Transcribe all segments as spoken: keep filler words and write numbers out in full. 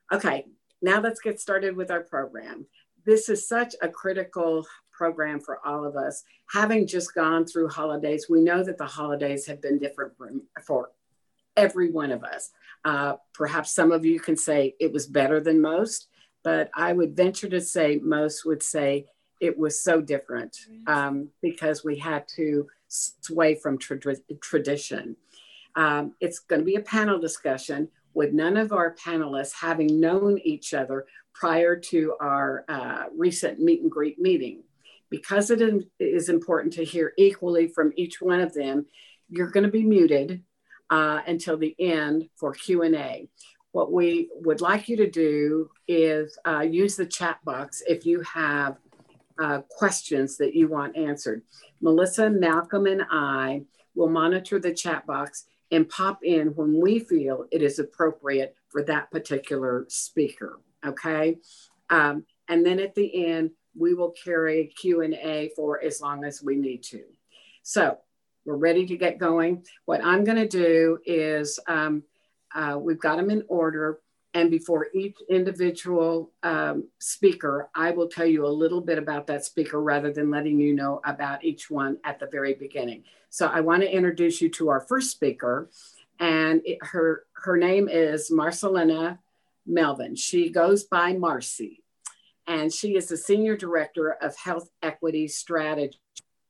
Okay, now let's get started with our program. This is such a critical program for all of us. Having just gone through holidays, we know that the holidays have been different for, for every one of us. Uh, perhaps some of you can say it was better than most, but I would venture to say most would say it was so different um, because we had to sway from tra- tradition. Um, it's going to be a panel discussion with none of our panelists having known each other prior to our uh, recent meet and greet meeting. Because it is important to hear equally from each one of them, you're going to be muted uh, until the end for Q and A. What we would like you to do is uh, use the chat box if you have uh, questions that you want answered. Melissa, Malcolm, and I will monitor the chat box and pop in when we feel it is appropriate for that particular speaker, okay? Um, and then at the end, we will carry Q and A for as long as we need to. So we're ready to get going. What I'm gonna do is, um, uh, we've got them in order, and before each individual um, speaker, I will tell you a little bit about that speaker rather than letting you know about each one at the very beginning. So I want to introduce you to our first speaker, and it, her, her name is Marcelina Melvin. She goes by Marcy, and she is the Senior Director of Health Equity Strategy.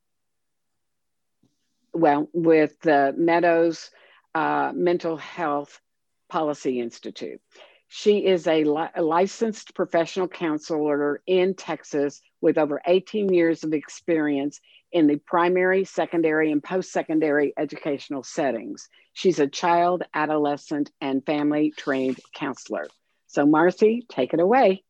Well, with the Meadows uh, Mental Health Policy Institute. She is a, li a licensed professional counselor in Texas with over eighteen years of experience in the primary, secondary, and post-secondary educational settings. She's a child, adolescent, and family trained counselor. So Marcy, take it away.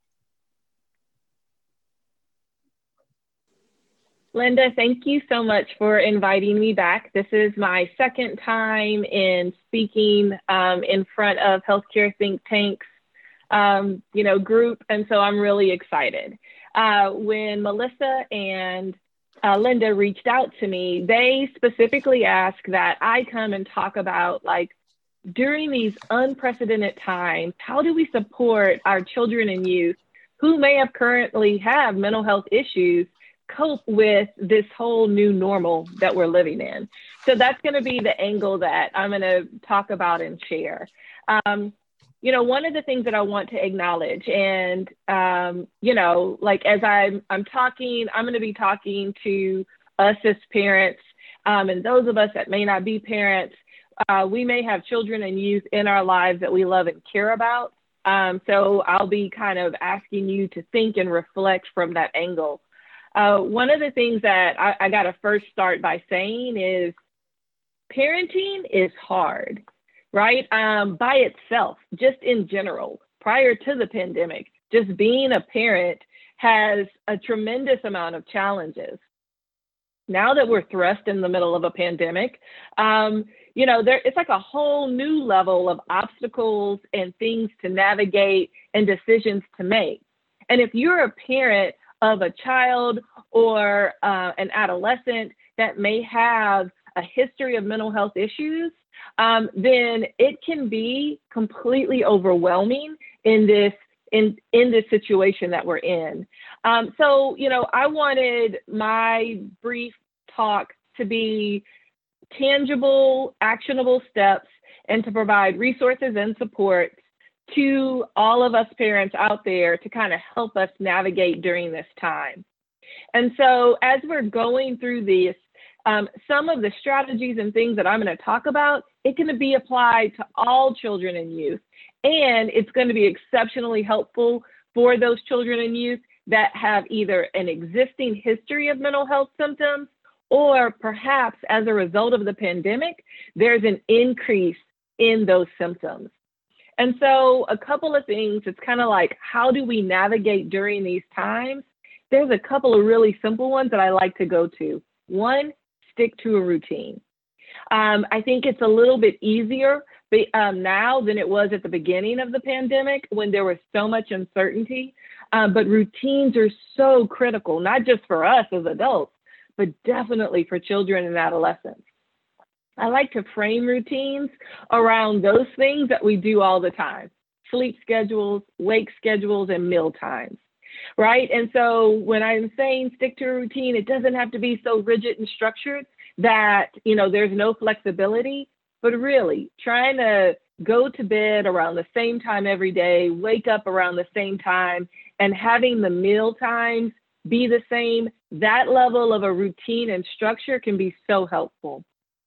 Linda, thank you so much for inviting me back. This is my second time in speaking um, in front of healthcare think tanks, um, you know, group, and so I'm really excited. Uh, when Melissa and uh, Linda reached out to me, they specifically asked that I come and talk about, like, during these unprecedented times, how do we support our children and youth who may have currently have mental health issues cope with this whole new normal that we're living in? So that's going to be the angle that I'm going to talk about and share. Um, you know, one of the things that I want to acknowledge, and, um, you know, like as I'm, I'm talking, I'm going to be talking to us as parents, um, and those of us that may not be parents. Uh, we may have children and youth in our lives that we love and care about. Um, so I'll be kind of asking you to think and reflect from that angle. Uh, one of the things that I, I got to first start by saying is parenting is hard, right? Um, by itself, just in general, prior to the pandemic, just being a parent has a tremendous amount of challenges. Now that we're thrust in the middle of a pandemic, um, you know, there, it's like a whole new level of obstacles and things to navigate and decisions to make. And if you're a parent of a child or uh, an adolescent that may have a history of mental health issues, um, then it can be completely overwhelming in this in in this situation that we're in. Um, so, you know, I wanted my brief talk to be tangible, actionable steps and to provide resources and support to all of us parents out there to kind of help us navigate during this time. And so as we're going through this, um, some of the strategies and things that I'm going to talk about, it can be applied to all children and youth. And it's going to be exceptionally helpful for those children and youth that have either an existing history of mental health symptoms, or perhaps as a result of the pandemic, there's an increase in those symptoms. And so a couple of things, it's kind of like, how do we navigate during these times? There's a couple of really simple ones that I like to go to. One, stick to a routine. Um, I think it's a little bit easier um, now than it was at the beginning of the pandemic when there was so much uncertainty. Um, but routines are so critical, not just for us as adults, but definitely for children and adolescents. I like to frame routines around those things that we do all the time. sleep schedules, wake schedules, and meal times, right? And so when I'm saying stick to a routine, it doesn't have to be so rigid and structured that, you know, there's no flexibility, but really trying to go to bed around the same time every day, wake up around the same time, and having the meal times be the same, that level of a routine and structure can be so helpful.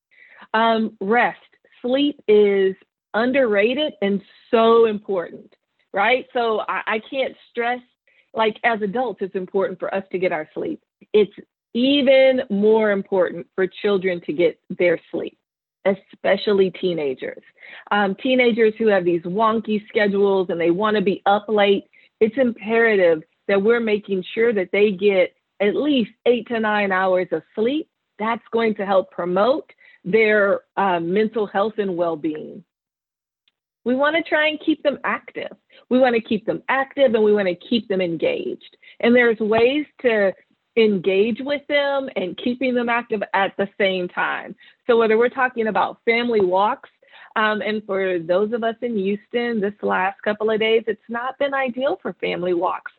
Um, rest, sleep is underrated and so important, right? So I, I can't stress, like as adults, it's important for us to get our sleep. It's even more important for children to get their sleep, especially teenagers. Um, teenagers who have these wonky schedules and they want to be up late, it's imperative that we're making sure that they get at least eight to nine hours of sleep. That's going to help promote their uh, mental health and well-being. We want to try and keep them active. We want to keep them active and we want to keep them engaged. And there's ways to engage with them and keeping them active at the same time. So whether we're talking about family walks, um, and for those of us in Houston, this last couple of days, it's not been ideal for family walks.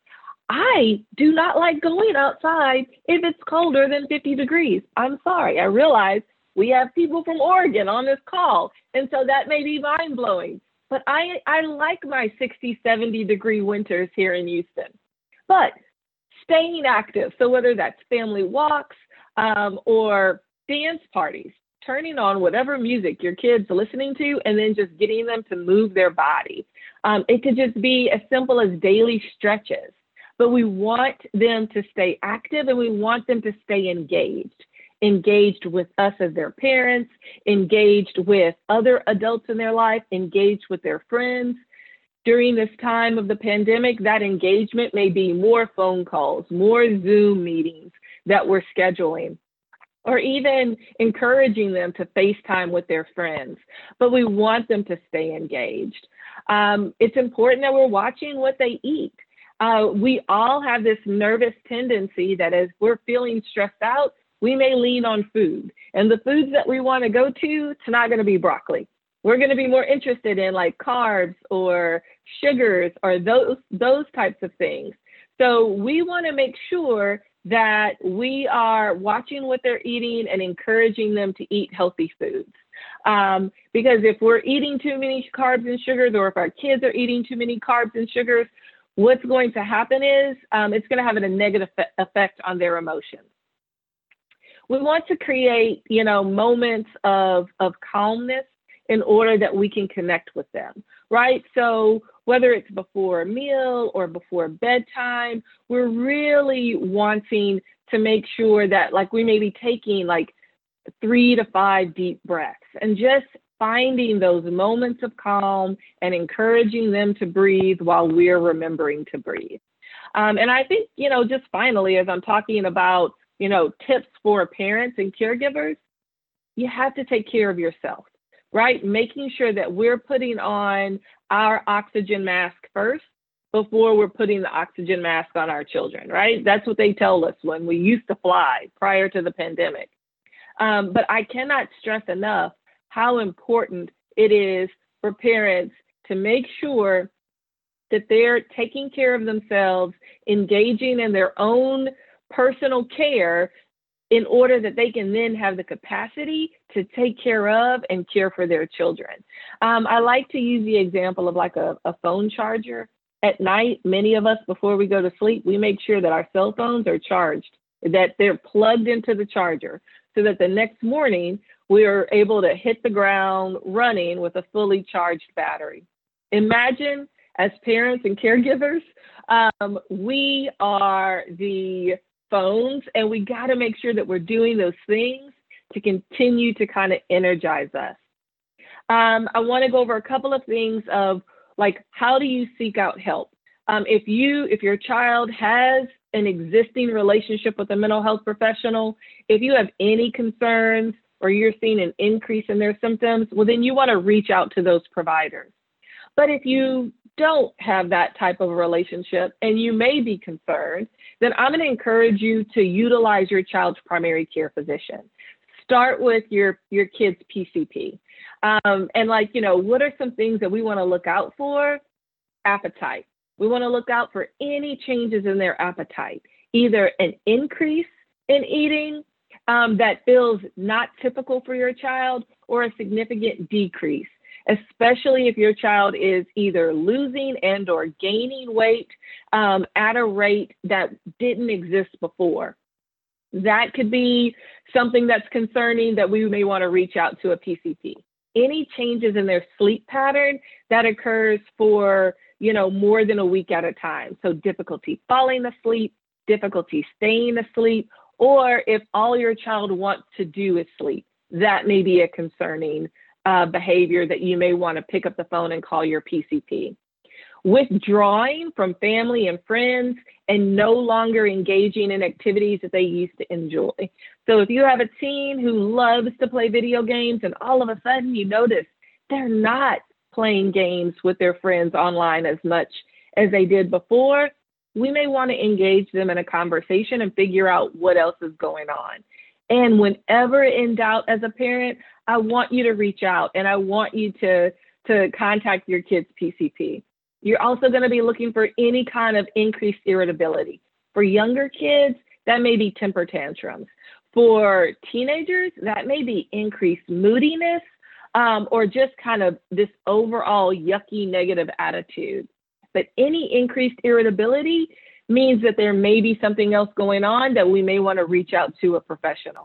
I do not like going outside if it's colder than fifty degrees. I'm sorry. I realize we have people from Oregon on this call, and so that may be mind-blowing. But I, I like my sixty, seventy degree winters here in Houston. But staying active, so whether that's family walks um, or dance parties, turning on whatever music your kids are listening to and then just getting them to move their body. Um, it could just be as simple as daily stretches. But we want them to stay active and we want them to stay engaged, engaged with us as their parents, engaged with other adults in their life, engaged with their friends. During this time of the pandemic, that engagement may be more phone calls, more Zoom meetings that we're scheduling, or even encouraging them to FaceTime with their friends. But we want them to stay engaged. Um, it's important that we're watching what they eat. Uh, we all have this nervous tendency that as we're feeling stressed out, we may lean on food. And the foods that we want to go to, it's not going to be broccoli. We're going to be more interested in like carbs or sugars or those, those types of things. So we want to make sure that we are watching what they're eating and encouraging them to eat healthy foods. Um, because if we're eating too many carbs and sugars, or if our kids are eating too many carbs and sugars, what's going to happen is um, it's going to have a negative effect on their emotions. We want to create, you know, moments of, of calmness in order that we can connect with them, right? So whether it's before a meal or before bedtime, we're really wanting to make sure that like we may be taking like three to five deep breaths and just finding those moments of calm and encouraging them to breathe while we're remembering to breathe. Um, and I think, you know, just finally, as I'm talking about, you know, tips for parents and caregivers, you have to take care of yourself, right? Making sure that we're putting on our oxygen mask first before we're putting the oxygen mask on our children, right? That's what they tell us when we used to fly prior to the pandemic. Um, but I cannot stress enough how important it is for parents to make sure that they're taking care of themselves, engaging in their own personal care in order that they can then have the capacity to take care of and care for their children. Um, I like to use the example of like a, a phone charger. At night, many of us, before we go to sleep, we make sure that our cell phones are charged, that they're plugged into the charger, so that the next morning, we are able to hit the ground running with a fully charged battery. Imagine, as parents and caregivers, um, we are the phones, and we got to make sure that we're doing those things to continue to kind of energize us. Um, I want to go over a couple of things of like, how do you seek out help? Um, if you, if your child has an existing relationship with a mental health professional, if you have any concerns or you're seeing an increase in their symptoms, well, then you want to reach out to those providers. But if you don't have that type of a relationship and you may be concerned, then I'm going to encourage you to utilize your child's primary care physician. Start with your, your kid's P C P. Um, and like, you know, what are some things that we want to look out for? appetite. We want to look out for any changes in their appetite, either an increase in eating um, that feels not typical for your child, or a significant decrease, especially if your child is either losing and or gaining weight um, at a rate that didn't exist before. That could be something that's concerning that we may want to reach out to a P C P. Any changes in their sleep pattern that occurs for, you know, more than a week at a time. So difficulty falling asleep, difficulty staying asleep, or if all your child wants to do is sleep, that may be a concerning uh, behavior that you may want to pick up the phone and call your P C P. Withdrawing from family and friends and no longer engaging in activities that they used to enjoy. So if you have a teen who loves to play video games and all of a sudden you notice they're not playing games with their friends online as much as they did before, we may want to engage them in a conversation and figure out what else is going on. And whenever in doubt as a parent, I want you to reach out and I want you to, to contact your kid's P C P. You're also going to be looking for any kind of increased irritability. For younger kids, that may be temper tantrums. For teenagers, that may be increased moodiness um, or just kind of this overall yucky negative attitude. But any increased irritability means that there may be something else going on that we may want to reach out to a professional.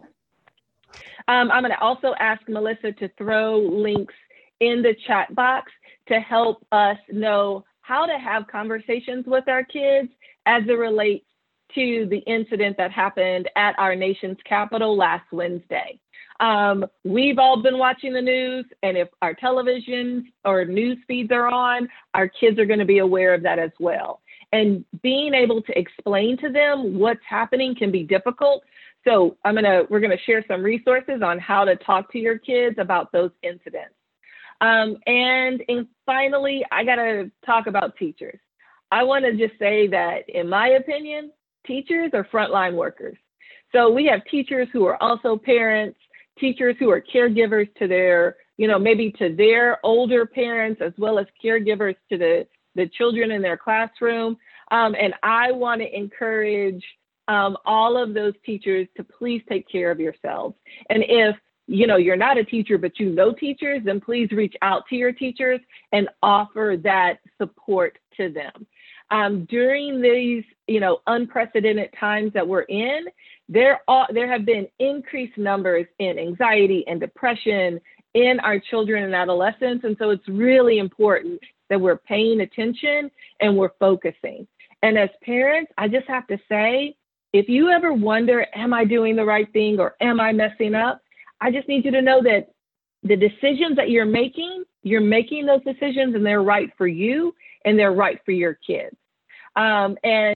Um, I'm going to also ask Melissa to throw links in the chat box to help us know how to have conversations with our kids as it relates to the incident that happened at our nation's capital last Wednesday. Um, we've all been watching the news, and if our televisions or news feeds are on, our kids are going to be aware of that as well. And being able to explain to them what's happening can be difficult. So I'm gonna, we're gonna share some resources on how to talk to your kids about those incidents. Um, and, and finally, I gotta talk about teachers. I wanna just say that in my opinion, teachers are frontline workers. So we have teachers who are also parents, teachers who are caregivers to their, you know, maybe to their older parents, as well as caregivers to the, the children in their classroom. Um, and I wanna encourage um, all of those teachers to please take care of yourselves. And if you know, you're not a teacher, but you know teachers, then please reach out to your teachers and offer that support to them. Um, during these, you know, unprecedented times that we're in, there are, there have been increased numbers in anxiety and depression in our children and adolescents. And so it's really important that we're paying attention and we're focusing. And as parents, I just have to say, if you ever wonder, am I doing the right thing or am I messing up? I just need you to know that the decisions that you're making, you're making those decisions and they're right for you and they're right for your kids. Um, and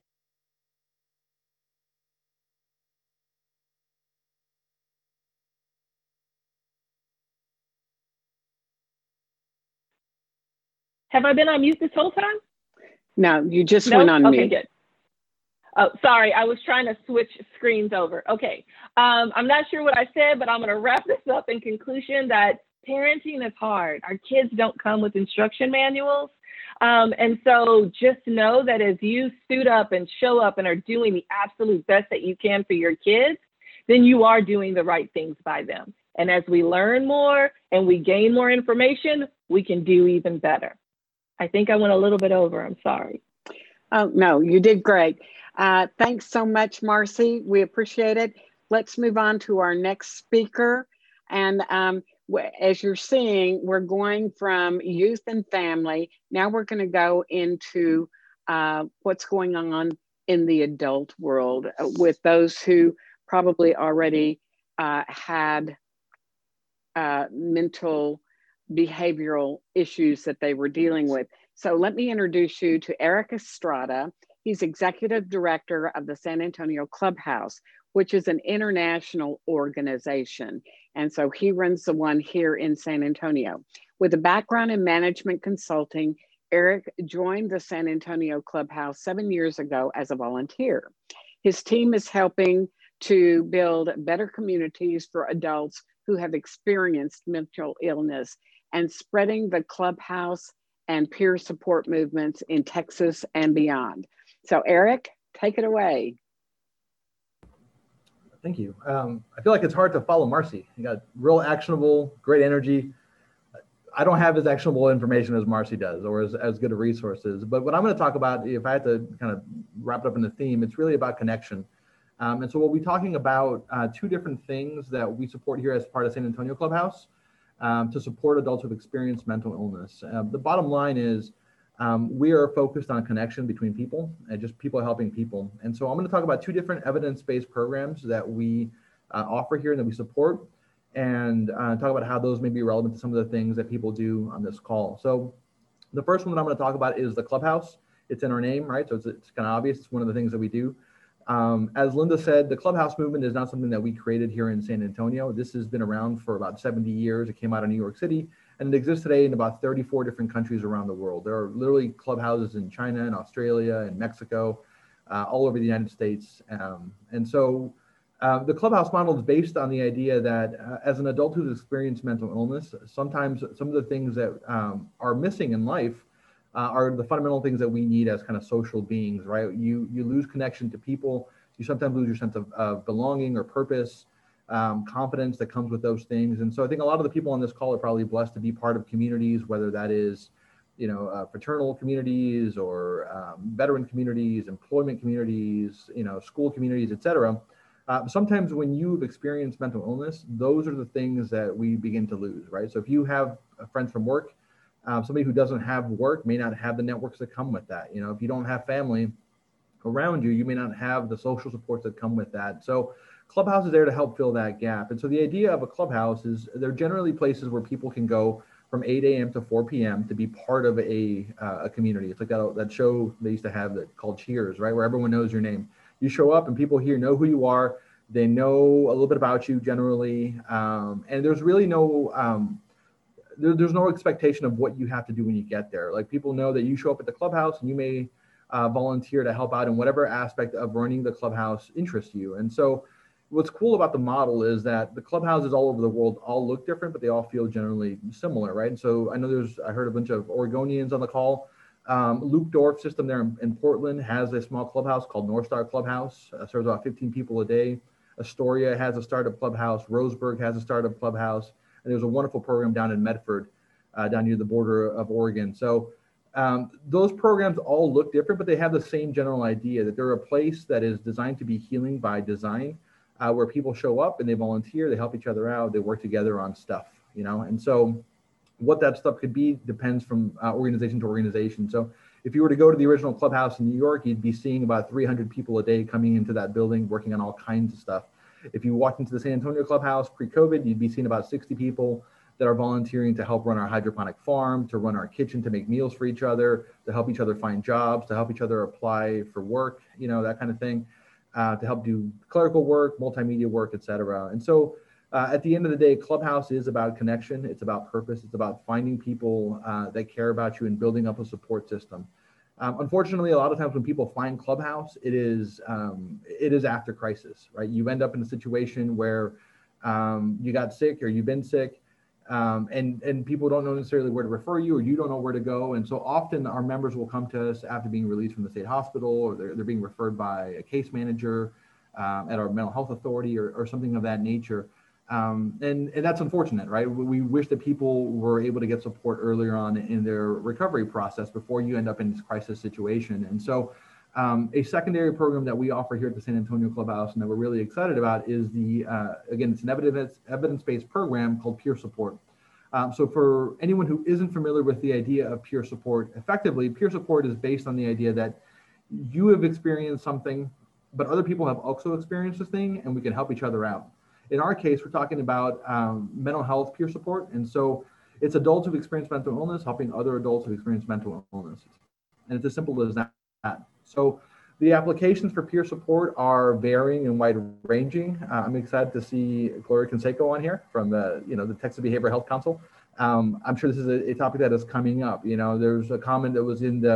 have I been on mute this whole time? No, you just no? went on okay, mute. Okay, good. Oh, sorry, I was trying to switch screens over. Okay, um, I'm not sure what I said, but I'm gonna wrap this up in conclusion that parenting is hard. Our kids don't come with instruction manuals. Um, and so just know that as you suit up and show up and are doing the absolute best that you can for your kids, then you are doing the right things by them. And as we learn more and we gain more information, we can do even better. I think I went a little bit over, I'm sorry. Oh, no, you did great. Uh, thanks so much, Marcy. We appreciate it. Let's move on to our next speaker. And um, as you're seeing, we're going from youth and family. Now we're going to go into uh, what's going on in the adult world with those who probably already uh, had uh, mental behavioral issues that they were dealing with. So let me introduce you to Eric Estrada. He's executive director of the San Antonio Clubhouse, which is an international organization. And so he runs the one here in San Antonio. With a background in management consulting, Eric joined the San Antonio Clubhouse seven years ago as a volunteer. His team is helping to build better communities for adults who have experienced mental illness and spreading the Clubhouse and peer support movements in Texas and beyond. So Eric, take it away. Thank you. Um, I feel like it's hard to follow Marcy. You got real actionable, great energy. I don't have as actionable information as Marcy does, or as, as good of resources. But what I'm going to talk about, if I had to kind of wrap it up in the theme, it's really about connection. Um, and so we'll be talking about uh, two different things that we support here as part of San Antonio Clubhouse um, to support adults who've experienced mental illness. Uh, the bottom line is um, we are focused on connection between people and just people helping people. And so I'm going to talk about two different evidence-based programs that we uh, offer here and that we support, and uh, talk about how those may be relevant to some of the things that people do on this call. So the first one that I'm going to talk about is the Clubhouse. It's in our name, right? So it's, it's kind of obvious. It's one of the things that we do. Um, as Linda said, the Clubhouse movement is not something that we created here in San Antonio. This has been around for about seventy years. It came out of New York City, and it exists today in about thirty-four different countries around the world. There are literally clubhouses in China and Australia and Mexico, uh, all over the United States. Um, and so uh, the Clubhouse model is based on the idea that uh, as an adult who's experienced mental illness, sometimes some of the things that um, are missing in life Uh, are the fundamental things that we need as kind of social beings, right? You you lose connection to people. You sometimes lose your sense of, of belonging or purpose, um, confidence that comes with those things. And so I think a lot of the people on this call are probably blessed to be part of communities, whether that is, you know, uh, fraternal communities or um, veteran communities, employment communities, you know, school communities, et cetera. Uh, sometimes when you've experienced mental illness, those are the things that we begin to lose, right? So if you have friends from work, Uh, somebody who doesn't have work may not have the networks that come with that. You know, if you don't have family around you, you may not have the social supports that come with that. So Clubhouse is there to help fill that gap. And so the idea of a clubhouse is they're generally places where people can go from eight a m to four p m to be part of a, uh, a community. It's like that, that show they used to have that called Cheers, right? Where everyone knows your name. You show up and people here know who you are. They know a little bit about you generally. Um, and there's really no, um, There, there's no expectation of what you have to do when you get there. Like, people know that you show up at the clubhouse and you may uh, volunteer to help out in whatever aspect of running the clubhouse interests you. And so what's cool about the model is that the clubhouses all over the world all look different, but they all feel generally similar, right? And so I know there's, I heard a bunch of Oregonians on the call. Um, Luke Dorf system there in, in Portland has a small clubhouse called North Star Clubhouse, uh, serves about fifteen people a day. Astoria has a startup clubhouse. Roseburg has a startup clubhouse. And there's a wonderful program down in Medford, uh, down near the border of Oregon. So um, those programs all look different, but they have the same general idea that they're a place that is designed to be healing by design, uh, where people show up and they volunteer, they help each other out, they work together on stuff, you know? And so what that stuff could be depends from uh, organization to organization. So if you were to go to the original clubhouse in New York, you'd be seeing about three hundred people a day coming into that building, working on all kinds of stuff. If you walked into the San Antonio Clubhouse pre-COVID, you'd be seeing about sixty people that are volunteering to help run our hydroponic farm, to run our kitchen, to make meals for each other, to help each other find jobs, to help each other apply for work, you know, that kind of thing, uh, to help do clerical work, multimedia work, et cetera. And so uh, at the end of the day, Clubhouse is about connection. It's about purpose. It's about finding people uh, that care about you and building up a support system. Um, unfortunately, a lot of times when people find Clubhouse, it is um, it is after crisis, right? You end up in a situation where um, you got sick or you've been sick, um, and and people don't know necessarily where to refer you, or you don't know where to go. And so often our members will come to us after being released from the state hospital, or they're, they're being referred by a case manager um, at our mental health authority, or, or something of that nature. Um, and, and that's unfortunate, right? We wish that people were able to get support earlier on in their recovery process before you end up in this crisis situation. And so um, a secondary program that we offer here at the San Antonio Clubhouse and that we're really excited about is the, uh, again, it's an evidence, evidence-based program called Peer Support. Um, so for anyone who isn't familiar with the idea of peer support, effectively, peer support is based on the idea that you have experienced something, but other people have also experienced this thing, and we can help each other out. In our case, we're talking about um, mental health peer support. And so it's adults who've experienced mental illness helping other adults who've experienced mental illness. And it's as simple as that. So the applications for peer support are varying and wide ranging. Uh, I'm excited to see Gloria Canseco on here from the, you know, the Texas Behavioral Health Council. Um, I'm sure this is a, a topic that is coming up. You know, there's a comment that was in the,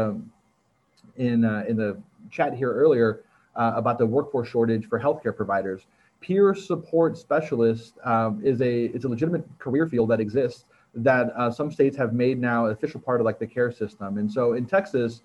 in, uh, in the chat here earlier uh, about the workforce shortage for healthcare providers. Peer support specialist um, is a it's a legitimate career field that exists. that uh, some states have made now an official part of like the care system. And so in Texas,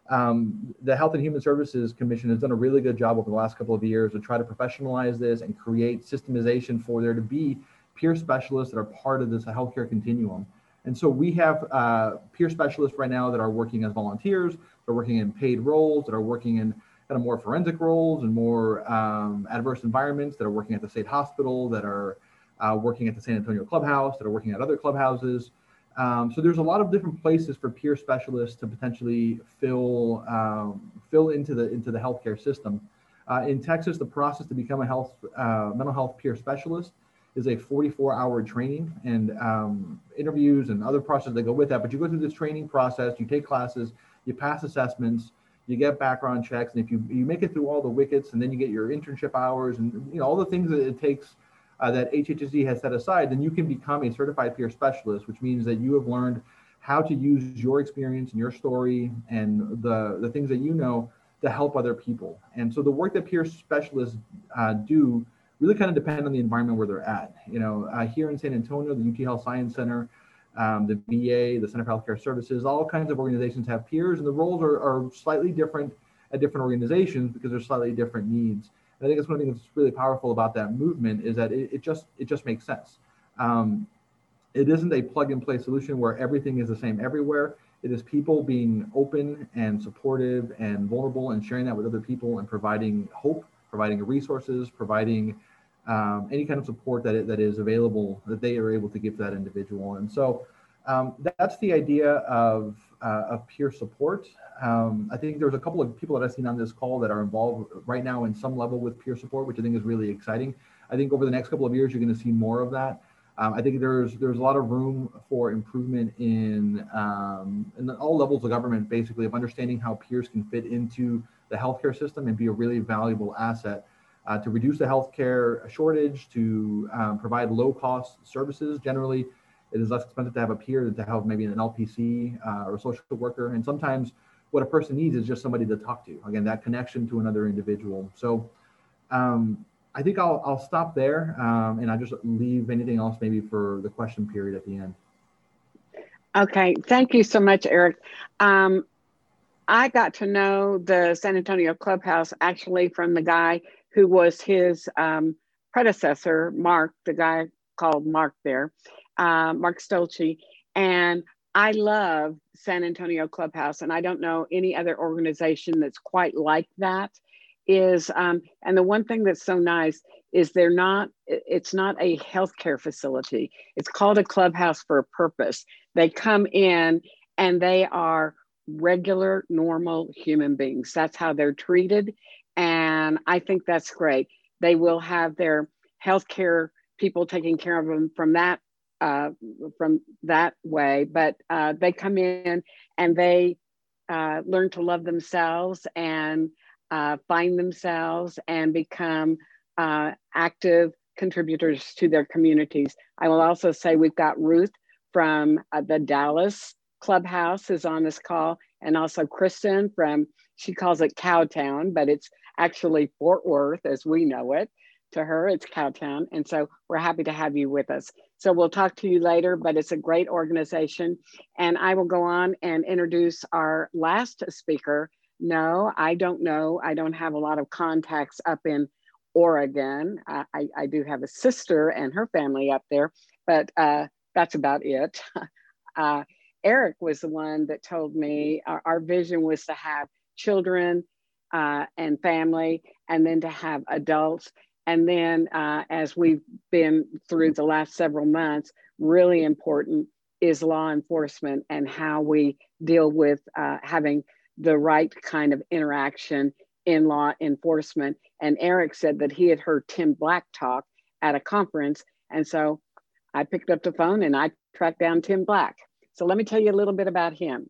um, the Health and Human Services Commission has done a really good job over the last couple of years to try to professionalize this and create systemization for there to be peer specialists that are part of this healthcare continuum. And so we have uh, peer specialists right now that are working as volunteers, they're working in paid roles, that are working in kind of more forensic roles and more um, adverse environments, that are working at the state hospital, that are uh, working at the San Antonio Clubhouse, that are working at other clubhouses. Um, so there's a lot of different places for peer specialists to potentially fill um, fill into the into the healthcare system. Uh, in Texas, the process to become a health uh, mental health peer specialist is a forty-four hour training and um, interviews and other processes that go with that. But you go through this training process, you take classes, you pass assessments, you get background checks, and if you you make it through all the wickets, and then you get your internship hours and you know all the things that it takes uh, that H H S C has set aside, then you can become a certified peer specialist, which means that you have learned how to use your experience and your story and the the things that you know to help other people. And so the work that peer specialists uh, do really kind of depend on the environment where they're at. You know, uh, here in San Antonio, the U T Health Science Center, um, the V A, the Center for Healthcare Services, all kinds of organizations have peers, and the roles are, are slightly different at different organizations because there's slightly different needs. And I think that's one thing that's really powerful about that movement is that it, it just it just makes sense. Um, it isn't a plug and play solution where everything is the same everywhere. It is people being open and supportive and vulnerable and sharing that with other people and providing hope, providing resources, providing um, any kind of support that, it, that is available that they are able to give to that individual. And so um, that's the idea of, uh, of peer support. Um, I think there's a couple of people that I've seen on this call that are involved right now in some level with peer support, which I think is really exciting. I think over the next couple of years, you're going to see more of that. Um, I think there's there's a lot of room for improvement in, um, in all levels of government, basically, of understanding how peers can fit into the healthcare system and be a really valuable asset uh, to reduce the healthcare shortage, to um, provide low-cost services. Generally, it is less expensive to have a peer than to have maybe an L P C uh, or a social worker. And sometimes what a person needs is just somebody to talk to. Again, that connection to another individual. So um, I think I'll, I'll stop there um, and I'll just leave anything else maybe for the question period at the end. Okay, thank you so much, Eric. Um, I got to know the San Antonio Clubhouse actually from the guy who was his um, predecessor, Mark, the guy called Mark there, uh, Mark Stolze. And I love San Antonio Clubhouse, and I don't know any other organization that's quite like that. Is um, and the one thing that's so nice is they're not, it's not a healthcare facility. It's called a clubhouse for a purpose. They come in and they are regular, normal human beings. That's how they're treated. And I think that's great. They will have their healthcare people taking care of them from that uh, from that way, but uh, they come in and they uh, learn to love themselves and uh, find themselves and become uh, active contributors to their communities. I will also say we've got Ruth from uh, the Dallas Clubhouse is on this call, and also Kristen from, she calls it Cowtown, but it's actually Fort Worth as we know it. To her, it's Cowtown. And so we're happy to have you with us. So we'll talk to you later, but it's a great organization. And I will go on and introduce our last speaker. No, I don't know. I don't have a lot of contacts up in Oregon. I, I, I do have a sister and her family up there, but uh, that's about it. uh, Eric was the one that told me our, our vision was to have children uh, and family, and then to have adults. And then uh, as we've been through the last several months, really important is law enforcement and how we deal with uh, having the right kind of interaction in law enforcement. And Eric said that he had heard Tim Black talk at a conference. And so I picked up the phone and I tracked down Tim Black. So let me tell you a little bit about him.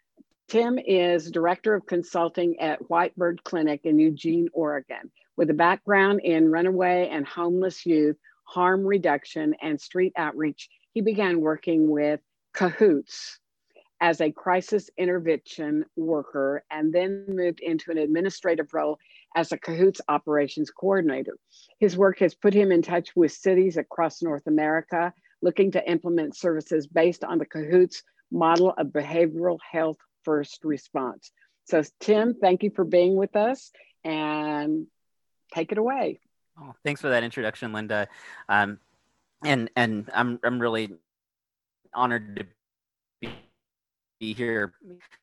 Tim is Director of Consulting at Whitebird Clinic in Eugene, Oregon. With a background in runaway and homeless youth, harm reduction, and street outreach, he began working with Cahoots as a crisis intervention worker and then moved into an administrative role as a Cahoots operations coordinator. His work has put him in touch with cities across North America looking to implement services based on the Cahoots model of behavioral health first response. So Tim, thank you for being with us, and take it away. Oh, thanks for that introduction, Linda. Um, and and I'm I'm really honored to be, be here.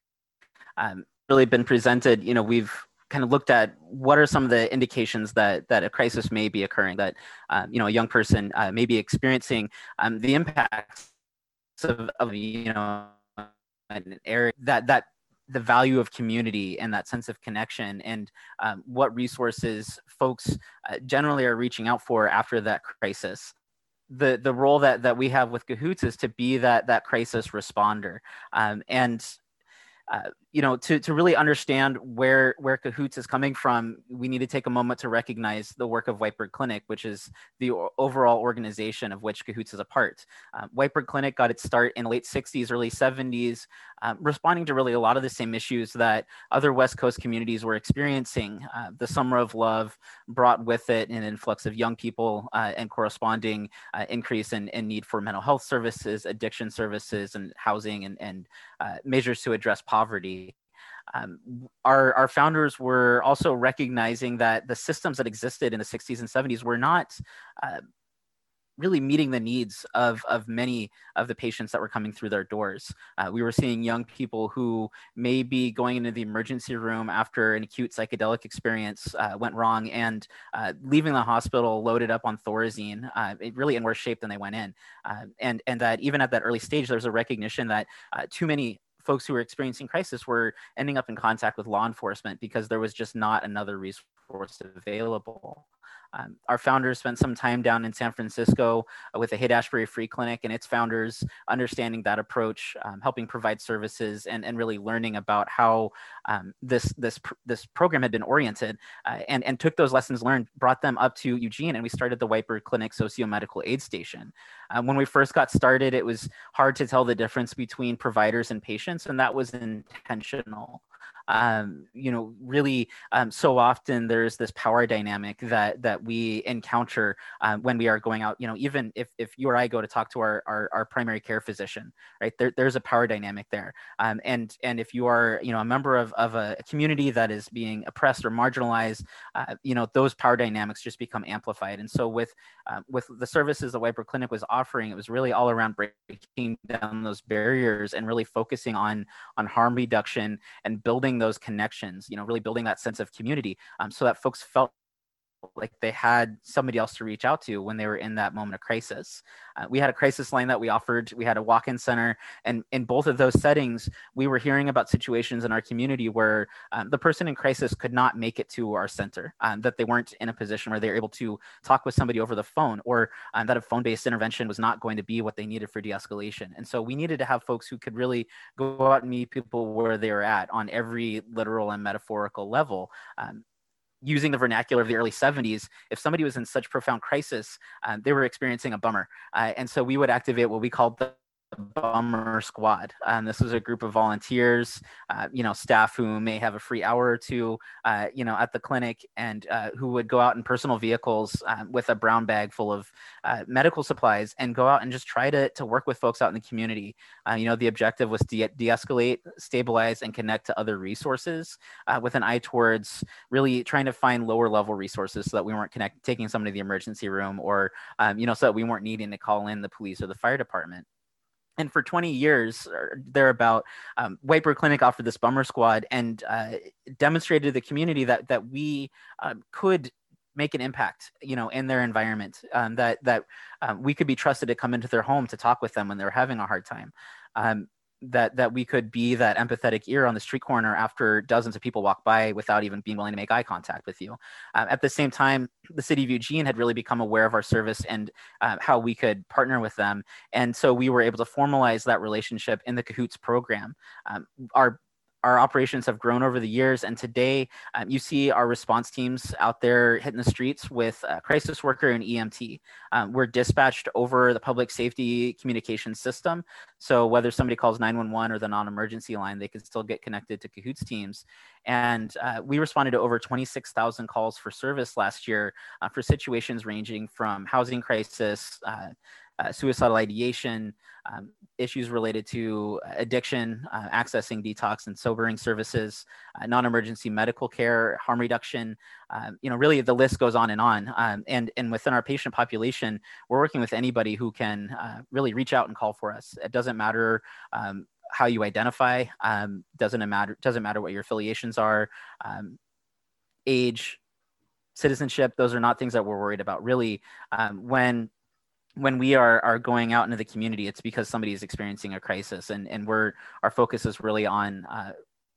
Um, really been presented. You know, we've kind of looked at what are some of the indications that that a crisis may be occurring, that um, you know a young person uh, may be experiencing um, the impacts of, of you know an area that that. the value of community and that sense of connection, and um, what resources folks uh, generally are reaching out for after that crisis. The the role that that we have with Cahoots is to be that that crisis responder, um, and uh, you know, to, to really understand where, where Cahoots is coming from, we need to take a moment to recognize the work of Whitebird Clinic, which is the overall organization of which Cahoots is a part. Um, Whitebird Clinic got its start in the late sixties, early seventies, um, responding to really a lot of the same issues that other West Coast communities were experiencing. Uh, the Summer of Love brought with it an influx of young people uh, and corresponding uh, increase in, in need for mental health services, addiction services, and housing, and, and uh, measures to address poverty. Um, our, our founders were also recognizing that the systems that existed in the sixties and seventies were not uh, really meeting the needs of, of many of the patients that were coming through their doors. Uh, we were seeing young people who may be going into the emergency room after an acute psychedelic experience uh, went wrong, and uh, leaving the hospital loaded up on Thorazine, uh, really in worse shape than they went in. Uh, and, and that even at that early stage, there's a recognition that uh, too many folks who were experiencing crisis were ending up in contact with law enforcement because there was just not another resource available. Um, our founders spent some time down in San Francisco uh, with the Haight-Ashbury Free Clinic and its founders, understanding that approach, um, helping provide services, and, and really learning about how um, this, this, pr this program had been oriented, uh, and, and took those lessons learned, brought them up to Eugene, and we started the Whitebird Clinic Socio-Medical Aid Station. Um, when we first got started, it was hard to tell the difference between providers and patients, and that was intentional. Um, you know, really, um, so often there's this power dynamic that that we encounter uh, when we are going out. You know, even if, if you or I go to talk to our our, our primary care physician, right? There, there's a power dynamic there. Um, and and if you are, you know, a member of of a community that is being oppressed or marginalized, uh, you know, those power dynamics just become amplified. And so with uh, with the services that Whitebird Clinic was offering, it was really all around breaking down those barriers and really focusing on on harm reduction and building those connections, you know, really building that sense of community, um, so that folks felt like they had somebody else to reach out to when they were in that moment of crisis. Uh, we had a crisis line that we offered. We had a walk-in center. And in both of those settings, we were hearing about situations in our community where um, the person in crisis could not make it to our center, um, that they weren't in a position where they were able to talk with somebody over the phone, or um, that a phone-based intervention was not going to be what they needed for de-escalation. And so we needed to have folks who could really go out and meet people where they were at on every literal and metaphorical level. Um, using the vernacular of the early seventies, if somebody was in such profound crisis, uh, they were experiencing a bummer. Uh, and so we would activate what we called the Bummer Squad. And this was a group of volunteers, uh, you know, staff who may have a free hour or two, uh, you know, at the clinic, and uh, who would go out in personal vehicles uh, with a brown bag full of uh, medical supplies and go out and just try to, to work with folks out in the community. Uh, you know, the objective was to de- de-escalate, stabilize, and connect to other resources uh, with an eye towards really trying to find lower level resources so that we weren't connect- taking somebody to the emergency room, or, um, you know, so that we weren't needing to call in the police or the fire department. And for twenty years or thereabout, um, Whitebird Clinic offered this Bummer Squad and uh, demonstrated to the community that that we uh, could make an impact, you know, in their environment. Um, that that um, we could be trusted to come into their home to talk with them when they're having a hard time. Um, that that we could be that empathetic ear on the street corner after dozens of people walk by without even being willing to make eye contact with you. Um, at the same time, the city of Eugene had really become aware of our service and uh, how we could partner with them. And so we were able to formalize that relationship in the Cahoots program. Um, our Our operations have grown over the years, and today um, you see our response teams out there hitting the streets with a crisis worker and E M T. Um, we're dispatched over the public safety communication system, so whether somebody calls nine one one or the non-emergency line, they can still get connected to Cahoots teams. And uh, we responded to over twenty-six thousand calls for service last year uh, for situations ranging from housing crisis, uh, uh, suicidal ideation, um, issues related to addiction, uh, accessing detox and sobering services, uh, non-emergency medical care, harm reduction. Um, you know, really the list goes on and on. Um, and, and within our patient population, we're working with anybody who can uh, really reach out and call for us. It doesn't matter um, how you identify, um, doesn't matter, doesn't matter what your affiliations are, um, age, citizenship. Those are not things that we're worried about. Really, um, when when we are are going out into the community, it's because somebody is experiencing a crisis, and and we're our focus is really on uh,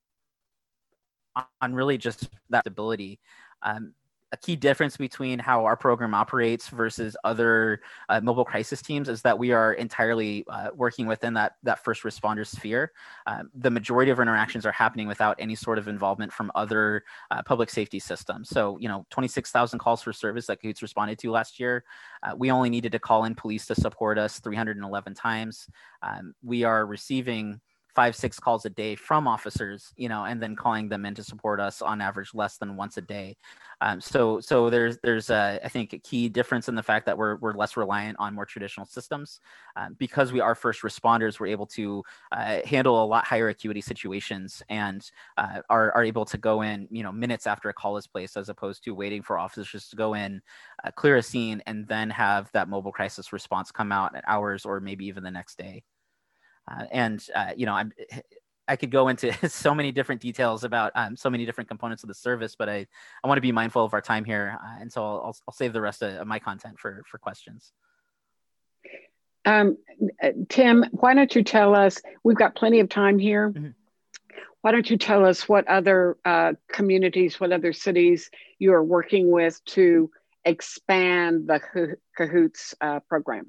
on really just that stability. Um, a key difference between how our program operates versus other uh, mobile crisis teams is that we are entirely uh, working within that, that first responder sphere. Um, the majority of our interactions are happening without any sort of involvement from other uh, public safety systems. So, you know, twenty-six thousand calls for service that Cahoots responded to last year. Uh, we only needed to call in police to support us three hundred eleven times. Um, we are receiving five, six calls a day from officers, you know, and then calling them in to support us on average less than once a day. Um, so, so there's, there's, a, I think, a key difference in the fact that we're, we're less reliant on more traditional systems. Um, because we are first responders, we're able to uh, handle a lot higher acuity situations, and uh, are, are able to go in, you know, minutes after a call is placed, as opposed to waiting for officers to go in, uh, clear a scene, and then have that mobile crisis response come out at hours or maybe even the next day. Uh, and, uh, you know, I'm, I could go into so many different details about um, so many different components of the service, but I, I want to be mindful of our time here. Uh, and so I'll, I'll save the rest of, of my content for, for questions. Um, Tim, why don't you tell us, we've got plenty of time here. Mm-hmm. Why don't you tell us what other uh, communities, what other cities you are working with to expand the Cahoots uh, program?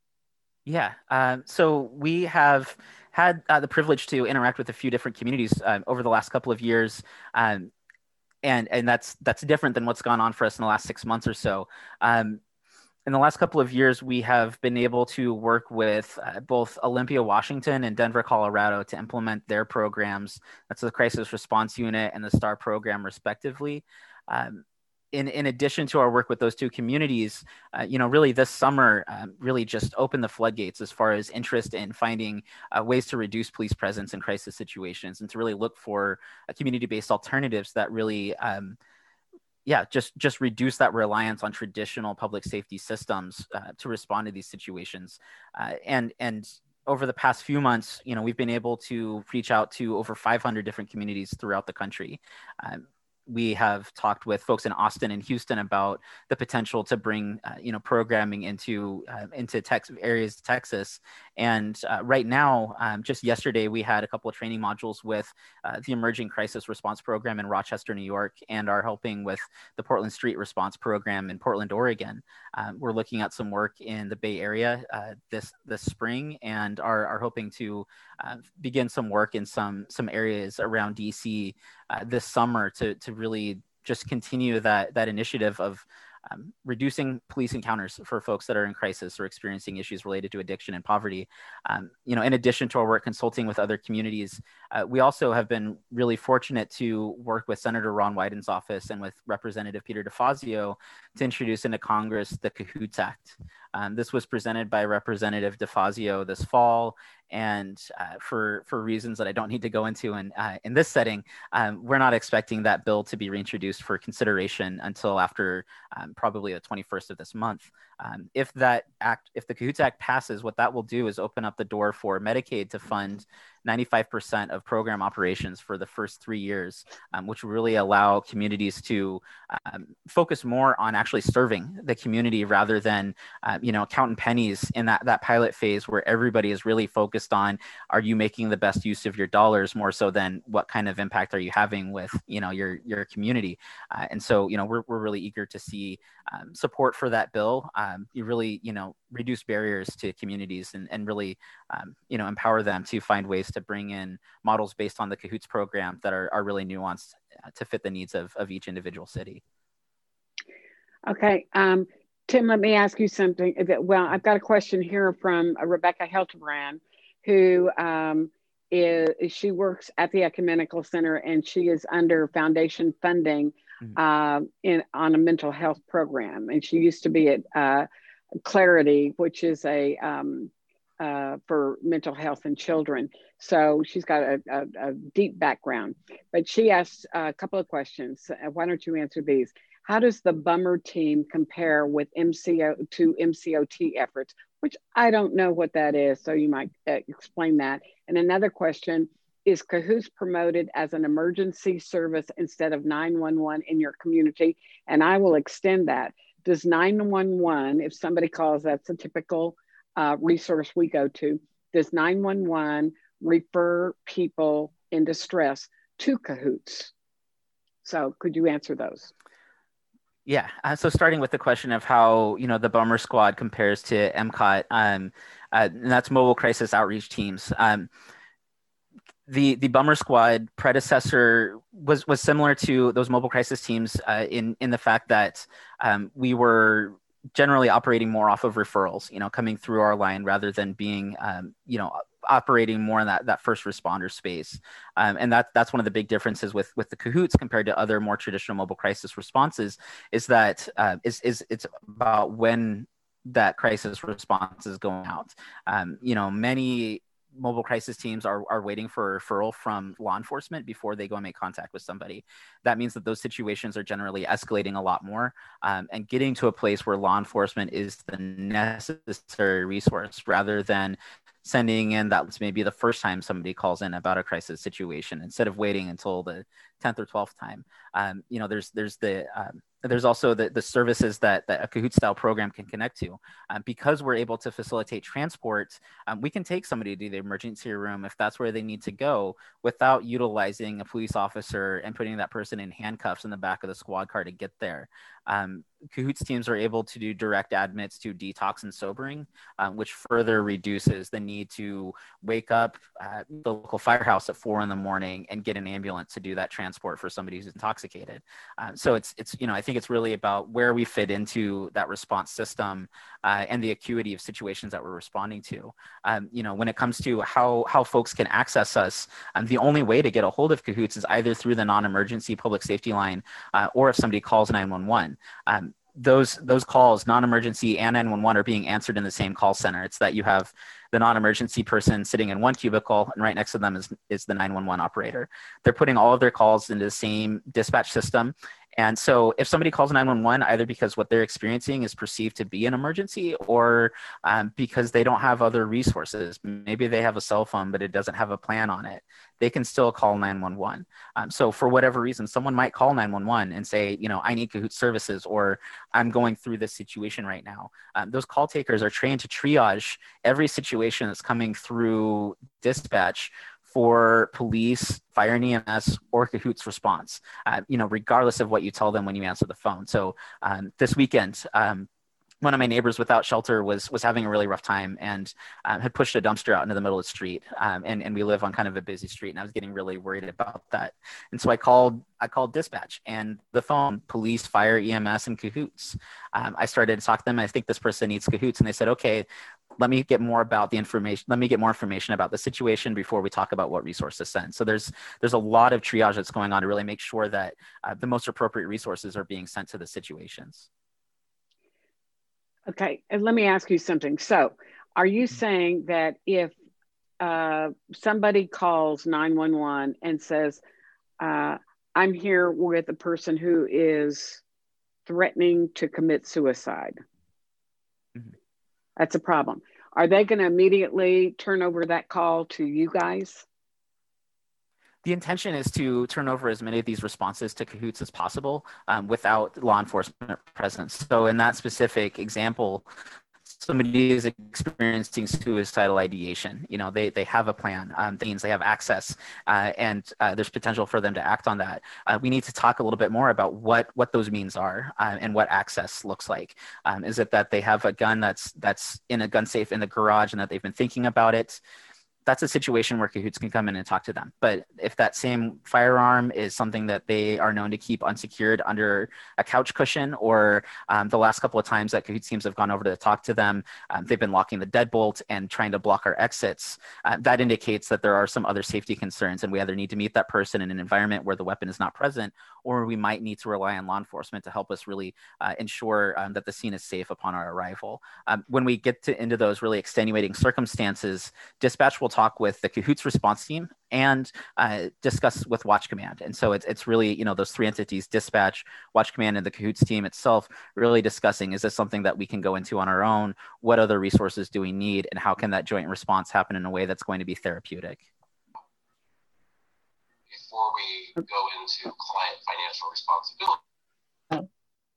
Yeah, um, so we have had uh, the privilege to interact with a few different communities uh, over the last couple of years, um, and and that's that's different than what's gone on for us in the last six months or so. Um, in the last couple of years, we have been able to work with uh, both Olympia, Washington, and Denver, Colorado, to implement their programs. That's the Crisis Response Unit and the STAR program, respectively. Um, In, in addition to our work with those two communities, uh, you know, really this summer um, really just opened the floodgates as far as interest in finding uh, ways to reduce police presence in crisis situations, and to really look for uh, community-based alternatives that really, um, yeah, just just reduce that reliance on traditional public safety systems uh, to respond to these situations. Uh, and and over the past few months, you know, we've been able to reach out to over five hundred different communities throughout the country. Um, We have talked with folks in Austin and Houston about the potential to bring, uh, you know, programming into uh, into tex- areas of Texas. And uh, right now, um, just yesterday, we had a couple of training modules with uh, the Emerging Crisis Response Program in Rochester, New York, and are helping with the Portland Street Response Program in Portland, Oregon. Um, we're looking at some work in the Bay Area uh, this this spring, and are are hoping to uh, begin some work in some some areas around D C uh, this summer to to really just continue that that initiative of um, reducing police encounters for folks that are in crisis or experiencing issues related to addiction and poverty. Um, you know, in addition to our work consulting with other communities, uh, we also have been really fortunate to work with Senator Ron Wyden's office and with Representative Peter DeFazio to introduce into Congress the Cahoots Act. Um, this was presented by Representative DeFazio this fall, and uh, for for reasons that I don't need to go into in uh, in this setting, um, we're not expecting that bill to be reintroduced for consideration until after um, probably the twenty-first of this month. Um, if that act, if the Cahoots Act passes, what that will do is open up the door for Medicaid to fund ninety-five percent of program operations for the first three years, um, which will really allow communities to um, focus more on actually serving the community rather than, uh, you know, counting pennies in that, that pilot phase where everybody is really focused on, are you making the best use of your dollars, more so than what kind of impact are you having with, you know, your, your community. Uh, and so, you know, we're, we're really eager to see um, support for that bill. Um, you really, you know, reduce barriers to communities and, and really, um, you know, empower them to find ways to bring in models based on the Cahoots program that are, are really nuanced uh, to fit the needs of, of each individual city. Okay. Um, Tim, let me ask you something. Well, I've got a question here from Rebecca Helterbrand, who um, is, she works at the Ecumenical Center, and she is under foundation funding mm-hmm. uh, in on a mental health program. And she used to be at uh, Clarity, which is a um, uh, for mental health in children. So she's got a, a, a deep background. But she asked a couple of questions. Why don't you answer these? How does the Bummer team compare with M C O to M C O T efforts? Which I don't know what that is, so you might uh, explain that. And another question, is Cahoots promoted as an emergency service instead of nine one one in your community? And I will extend that. Does nine one one, if somebody calls, that's a typical uh, resource we go to, does nine one one refer people in distress to Cahoots? So could you answer those? Yeah. Uh, so starting with the question of how, you know, the Bummer Squad compares to M C O T, um, uh, and that's Mobile Crisis Outreach Teams. Um, the the Bummer Squad predecessor was was similar to those mobile crisis teams uh, in in the fact that um, we were generally operating more off of referrals, you know, coming through our line rather than being, um, you know, operating more in that, that first responder space. Um, and that, that's one of the big differences with, with the Cahoots compared to other more traditional mobile crisis responses is that uh, is, is it's about when that crisis response is going out. Um, you know, many mobile crisis teams are, are waiting for a referral from law enforcement before they go and make contact with somebody. That means that those situations are generally escalating a lot more um, and getting to a place where law enforcement is the necessary resource rather than sending in that maybe the first time somebody calls in about a crisis situation instead of waiting until the tenth or twelfth time. Um, you know, there's there's the um, there's also the, the services that, that a Kahoot style program can connect to. Um, because we're able to facilitate transport, um, we can take somebody to the emergency room if that's where they need to go without utilizing a police officer and putting that person in handcuffs in the back of the squad car to get there. Um, Cahoots teams are able to do direct admits to detox and sobering, um, which further reduces the need to wake up at the local firehouse at four in the morning and get an ambulance to do that transport for somebody who's intoxicated. Um, so it's, it's, you know, I think it's really about where we fit into that response system uh, and the acuity of situations that we're responding to. Um, you know, when it comes to how, how folks can access us, um, the only way to get a hold of Cahoots is either through the non-emergency public safety line uh, or if somebody calls nine one one. Um, those those calls, non-emergency and nine one one, are being answered in the same call center. It's that you have the non-emergency person sitting in one cubicle and right next to them is, is the nine one one operator. They're putting all of their calls into the same dispatch system. And so if somebody calls nine one one, either because what they're experiencing is perceived to be an emergency or um, because they don't have other resources, maybe they have a cell phone, but it doesn't have a plan on it, they can still call nine one one. Um, so for whatever reason, someone might call nine one one and say, you know, I need Kahoot services, or I'm going through this situation right now. Um, those call takers are trained to triage every situation that's coming through dispatch for police, fire and E M S, or Cahoot's response, uh, you know, regardless of what you tell them when you answer the phone. So um, this weekend, um, one of my neighbors without shelter was was having a really rough time and um, had pushed a dumpster out into the middle of the street. Um, and, and we live on kind of a busy street, and I was getting really worried about that. And so I called I called dispatch and the phone, police, fire, E M S, and Cahoots. Um, I started to talk to them. I think this person needs Cahoots. And they said, okay, let me get more about the information. Let me get more information about the situation before we talk about what resources send. So there's there's a lot of triage that's going on to really make sure that uh, the most appropriate resources are being sent to the situations. Okay, and let me ask you something. So are you saying that if uh, somebody calls nine one one and says, uh, I'm here with a person who is threatening to commit suicide, mm-hmm. That's a problem. Are they going to immediately turn over that call to you guys? The intention is to turn over as many of these responses to Cahoots as possible um, without law enforcement presence. So in that specific example, somebody is experiencing suicidal ideation. You know, they, they have a plan, um, that means they have access, uh, and uh, there's potential for them to act on that. Uh, we need to talk a little bit more about what, what those means are uh, and what access looks like. Um, is it that they have a gun that's, that's in a gun safe in the garage and that they've been thinking about it? That's a situation where Cahoots can come in and talk to them. But if that same firearm is something that they are known to keep unsecured under a couch cushion, or um, the last couple of times that Cahoots teams have gone over to talk to them, um, they've been locking the deadbolt and trying to block our exits, uh, that indicates that there are some other safety concerns, and we either need to meet that person in an environment where the weapon is not present, or we might need to rely on law enforcement to help us really uh, ensure um, that the scene is safe upon our arrival. Um, when we get to, into those really extenuating circumstances, dispatch will talk with the Cahoots response team and uh, discuss with Watch Command. And so it's, it's really, you know, those three entities, dispatch, Watch Command, and the Cahoots team itself, really discussing, is this something that we can go into on our own? What other resources do we need? And how can that joint response happen in a way that's going to be therapeutic? Before we go into client financial responsibility.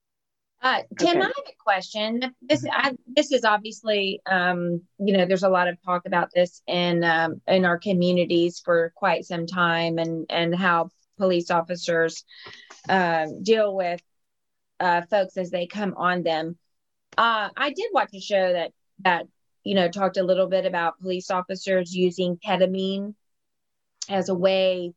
Uh, Tim, Okay. I have a question. This, I, this is obviously, um, you know, there's a lot of talk about this in um, in our communities for quite some time, and and how police officers um, deal with uh, folks as they come on them. Uh, I did watch a show that that you know talked a little bit about police officers using ketamine as a way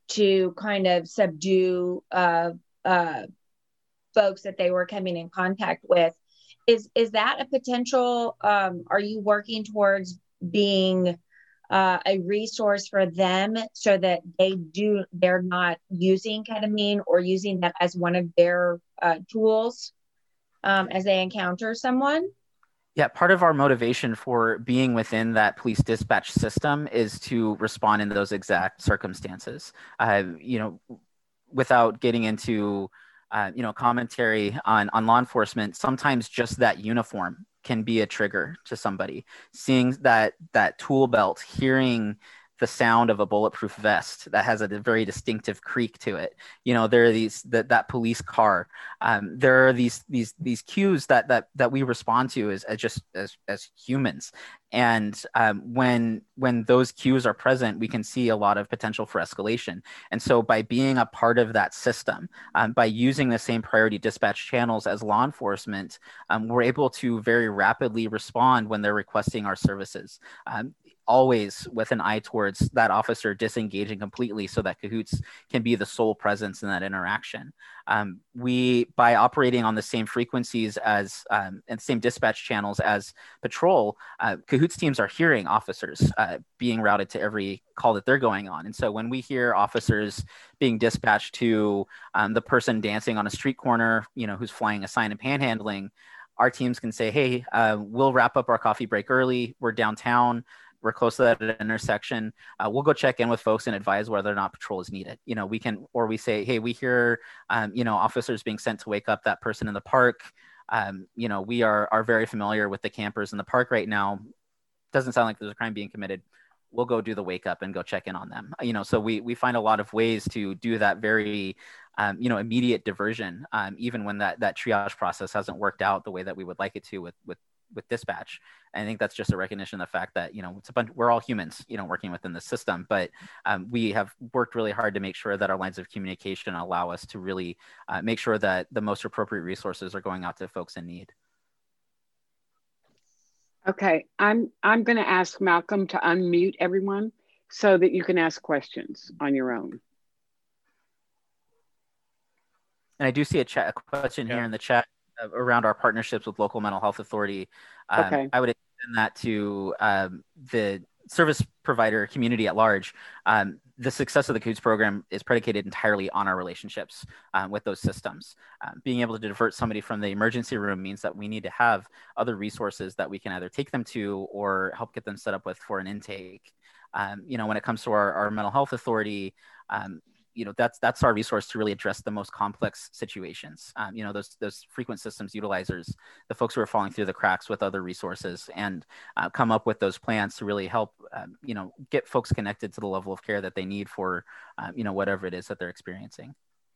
to kind of subdue uh, uh, folks that they were coming in contact with. Is is that a potential? Um, are you working towards being uh, a resource for them so that they do they're not using ketamine or using that as one of their uh, tools um, as they encounter someone? Yeah, part of our motivation for being within that police dispatch system is to respond in those exact circumstances. Uh, you know, without getting into uh, you know commentary on on law enforcement, sometimes just that uniform can be a trigger to somebody. Seeing that that tool belt, hearing the sound of a bulletproof vest that has a very distinctive creak to it. You know, there are these that that police car. Um, there are these these these cues that that that we respond to as, as just as as humans. And um, when when those cues are present, we can see a lot of potential for escalation. And so, by being a part of that system, um, by using the same priority dispatch channels as law enforcement, um, we're able to very rapidly respond when they're requesting our services. Um, always with an eye towards that officer disengaging completely so that Cahoots can be the sole presence in that interaction. Um, we, by operating on the same frequencies as um, and same dispatch channels as patrol, uh, Cahoots teams are hearing officers uh, being routed to every call that they're going on. And so when we hear officers being dispatched to um, the person dancing on a street corner, you know, who's flying a sign and panhandling, our teams can say, hey, uh, we'll wrap up our coffee break early. We're downtown. We're close to that intersection. Uh, we'll go check in with folks and advise whether or not patrol is needed. You know, we can, or we say, hey, we hear, um, you know, officers being sent to wake up that person in the park. Um, you know, we are are very familiar with the campers in the park right now. Doesn't sound like there's a crime being committed. We'll go do the wake up and go check in on them. You know, so we we find a lot of ways to do that very, um, you know, immediate diversion, um, even when that that triage process hasn't worked out the way that we would like it to with with with dispatch. And I think that's just a recognition of the fact that, you know, it's a bunch, we're all humans, you know, working within the system, but um, we have worked really hard to make sure that our lines of communication allow us to really uh, make sure that the most appropriate resources are going out to folks in need. Okay, I'm I'm going to ask Malcolm to unmute everyone so that you can ask questions on your own. And I do see a chat a question yeah. here in the chat around our partnerships with local mental health authority. Um, okay. I would extend that to um, the service provider community at large. Um, the success of the Cahoots program is predicated entirely on our relationships um, with those systems. Um, being able to divert somebody from the emergency room means that we need to have other resources that we can either take them to or help get them set up with for an intake. Um, you know, when it comes to our, our mental health authority, um, you know, that's that's our resource to really address the most complex situations. Um, you know, those those frequent systems utilizers, the folks who are falling through the cracks with other resources, and uh, come up with those plans to really help, um, you know, get folks connected to the level of care that they need for, um, you know, whatever it is that they're experiencing.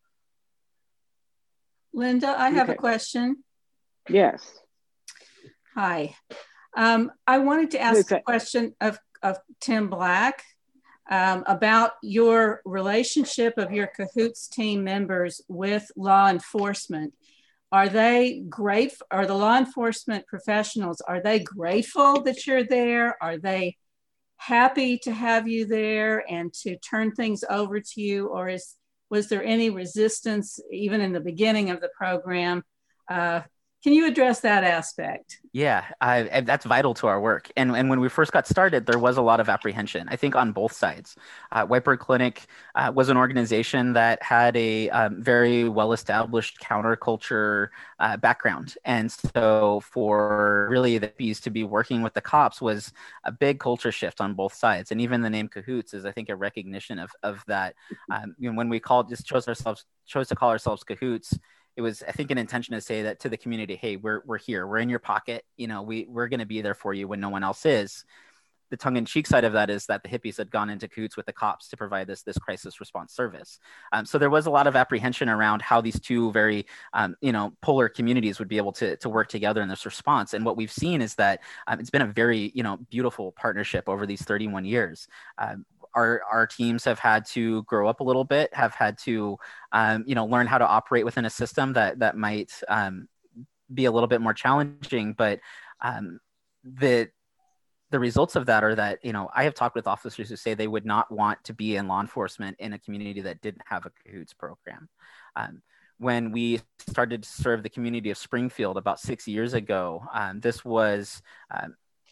Linda, I have okay. a question. Yes. Hi. Um, I wanted to ask a question of, of Tim Black. Um, about your relationship of your Cahoots team members with law enforcement. Are they grateful, are the law enforcement professionals, are they grateful that you're there? Are they happy to have you there and to turn things over to you? Or is was there any resistance even in the beginning of the program uh, Can you address that aspect? Yeah, I, I, that's vital to our work. And, and when we first got started, there was a lot of apprehension, I think, on both sides. Uh, Whitebird Clinic uh, was an organization that had a um, very well-established counterculture uh, background. And so for really the hippies to be working with the cops was a big culture shift on both sides. And even the name Cahoots is, I think, a recognition of, of that. Um, you know, when we called, just chose ourselves, chose to call ourselves Cahoots, it was, I think, an intention to say that to the community, hey, we're we're here, we're in your pocket, you know, we we're going to be there for you when no one else is. The tongue-in-cheek side of that is that the hippies had gone into cahoots with the cops to provide this this crisis response service. Um, so there was a lot of apprehension around how these two very, um, you know, polar communities would be able to to work together in this response. And what we've seen is that um, it's been a very, you know, beautiful partnership over these thirty-one years. Um, Our, our teams have had to grow up a little bit, have had to, um, you know, learn how to operate within a system that that might um, be a little bit more challenging. But um, the the results of that are that, you know, I have talked with officers who say they would not want to be in law enforcement in a community that didn't have a Cahoots program. Um, when we started to serve the community of Springfield about six years ago, um, this was um,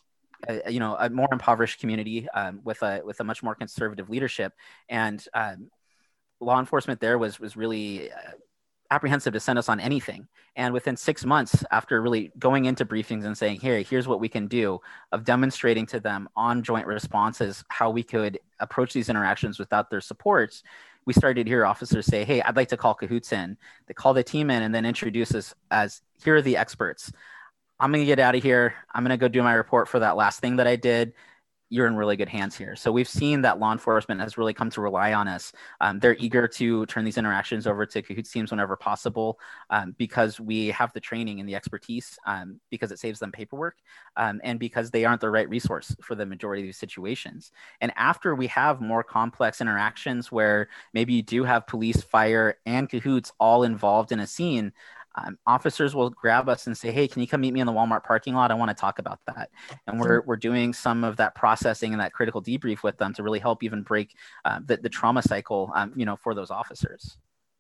A, you know, a more impoverished community um, with a with a much more conservative leadership, and um, law enforcement there was was really uh, apprehensive to send us on anything. And within six months, after really going into briefings and saying, "Here, here's what we can do," of demonstrating to them on joint responses how we could approach these interactions without their support, we started to hear officers say, "Hey, I'd like to call Cahoots in." They call the team in and then introduce us as, "Here are the experts. I'm going to get out of here. I'm going to go do my report for that last thing that I did. You're in really good hands here." So we've seen that law enforcement has really come to rely on us. Um, they're eager to turn these interactions over to Cahoots teams whenever possible um, because we have the training and the expertise, um, because it saves them paperwork, um, and because they aren't the right resource for the majority of these situations. And after we have more complex interactions where maybe you do have police, fire, and Cahoots all involved in a scene, Um, officers will grab us and say, "Hey, can you come meet me in the Walmart parking lot? I want to talk about that." And we're we're doing some of that processing and that critical debrief with them to really help even break uh, the, the trauma cycle, um, you know, for those officers.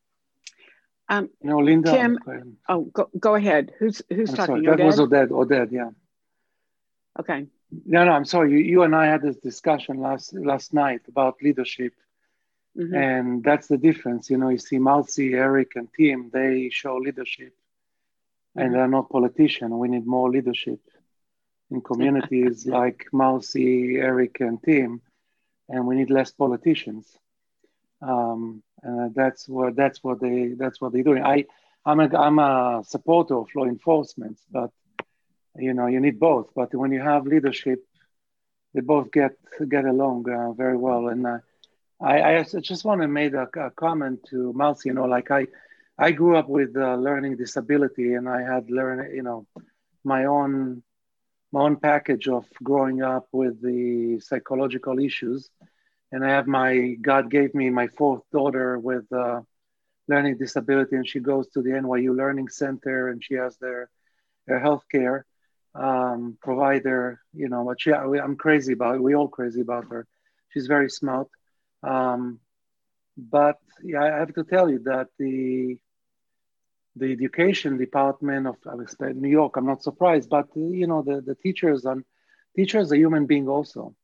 Um, no, Linda. Tim, oh, go, go ahead. Who's who's I'm talking? Sorry, that Oded? was Oded. Oded, yeah. Okay. No, no, I'm sorry. You, you and I had this discussion last last night about leadership. Mm-hmm. And that's the difference. You know, you see Marcy, Eric, and Tim, they show leadership. Mm-hmm. And they're not politicians. We need more leadership in communities like Marcy, Eric, and Tim. And we need less politicians. Um, and that's what that's what they that's what they're doing. I I'm a I'm a supporter of law enforcement, but you know, you need both. But when you have leadership, they both get get along uh, very well. And uh, I, I just want to make a, a comment to Marcy. You know, like I, I grew up with uh, learning disability, and I had learned, you know, my own, my own package of growing up with the psychological issues. And I have my, God gave me my fourth daughter with uh, learning disability, and she goes to the N Y U Learning Center, and she has their, their healthcare um, provider. You know, but she, I'm crazy about it. We all crazy about her. She's very smart. Um, but yeah, I have to tell you that the the education department of New York, I'm not surprised, but you know, the, the teachers and teachers are human beings also,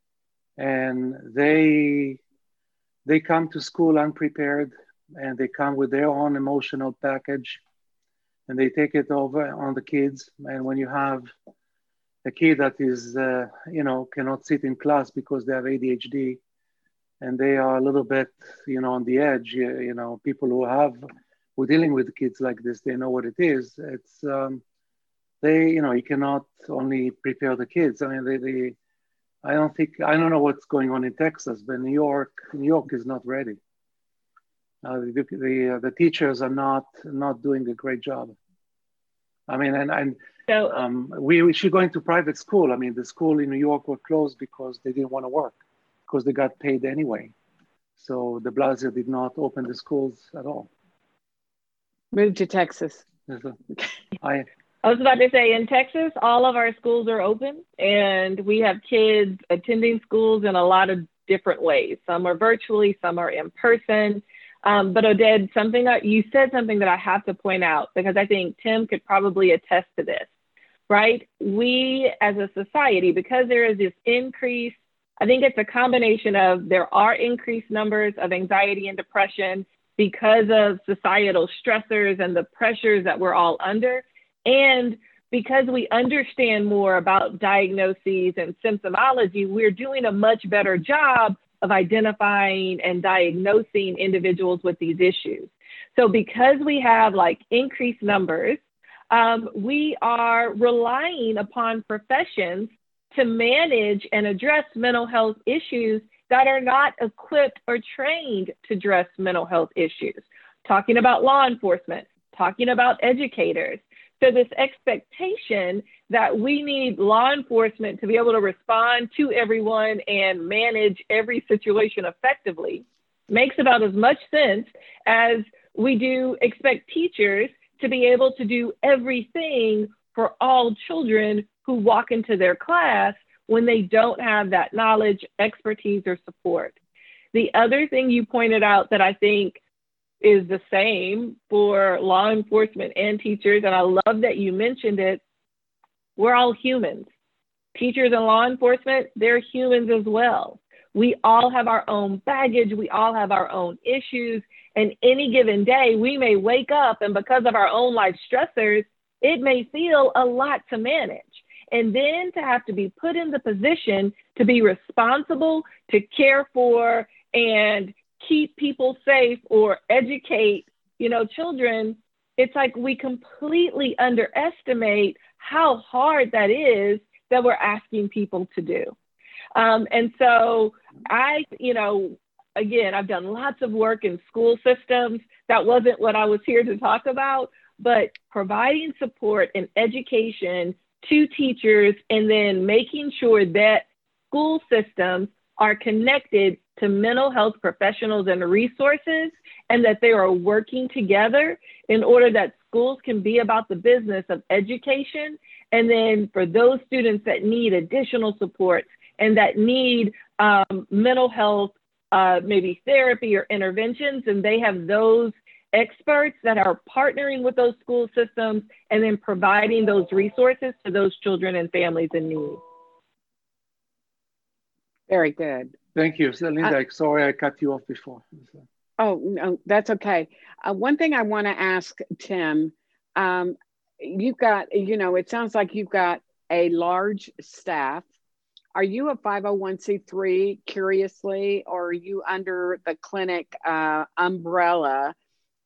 and they they come to school unprepared, and they come with their own emotional package, and they take it over on the kids. And when you have a kid that is uh, you know, cannot sit in class because they have A D H D, and they are a little bit, you know, on the edge. You, you know, people who have, who are dealing with kids like this, they know what it is. It's, um, they, you know, you cannot only prepare the kids. I mean, they, they, I don't think, I don't know what's going on in Texas, but New York, New York is not ready. Uh, the the, uh, the teachers are not not doing a great job. I mean, and, and so, um, we, we should go into private school. I mean, the school in New York were closed because they didn't want to work, because they got paid anyway. So de Blasio did not open the schools at all. Moved to Texas. I, I was about to say, in Texas, all of our schools are open, and we have kids attending schools in a lot of different ways. Some are virtually, some are in person. Um, but Oded, something that you said something that I have to point out, because I think Tim could probably attest to this, right? We as a society, because there is this increase, I think it's a combination of there are increased numbers of anxiety and depression because of societal stressors and the pressures that we're all under. And because we understand more about diagnoses and symptomology, we're doing a much better job of identifying and diagnosing individuals with these issues. So because we have like increased numbers, um, we are relying upon professions to manage and address mental health issues that are not equipped or trained to address mental health issues. Talking about law enforcement, talking about educators. So this expectation that we need law enforcement to be able to respond to everyone and manage every situation effectively makes about as much sense as we do expect teachers to be able to do everything for all children who walk into their class when they don't have that knowledge, expertise, or support. The other thing you pointed out that I think is the same for law enforcement and teachers, and I love that you mentioned it, we're all humans. Teachers and law enforcement, they're humans as well. We all have our own baggage, we all have our own issues, and any given day we may wake up and because of our own life stressors, it may feel a lot to manage. And then to have to be put in the position to be responsible, to care for, and keep people safe or educate, you know, children, it's like we completely underestimate how hard that is that we're asking people to do. Um, and so I, you know, again, I've done lots of work in school systems. That wasn't what I was here to talk about, but providing support and education to teachers and then making sure that school systems are connected to mental health professionals and resources, and that they are working together in order that schools can be about the business of education. And then for those students that need additional supports and that need um, mental health, uh, maybe therapy or interventions, and they have those experts that are partnering with those school systems and then providing those resources to those children and families in need. Very good. Thank you. So Linda, uh, sorry I cut you off before. Oh, no, that's okay. Uh, one thing I want to ask Tim, um, you've got, you know, it sounds like you've got a large staff. Are you a five oh one c three, curiously, or are you under the clinic uh, umbrella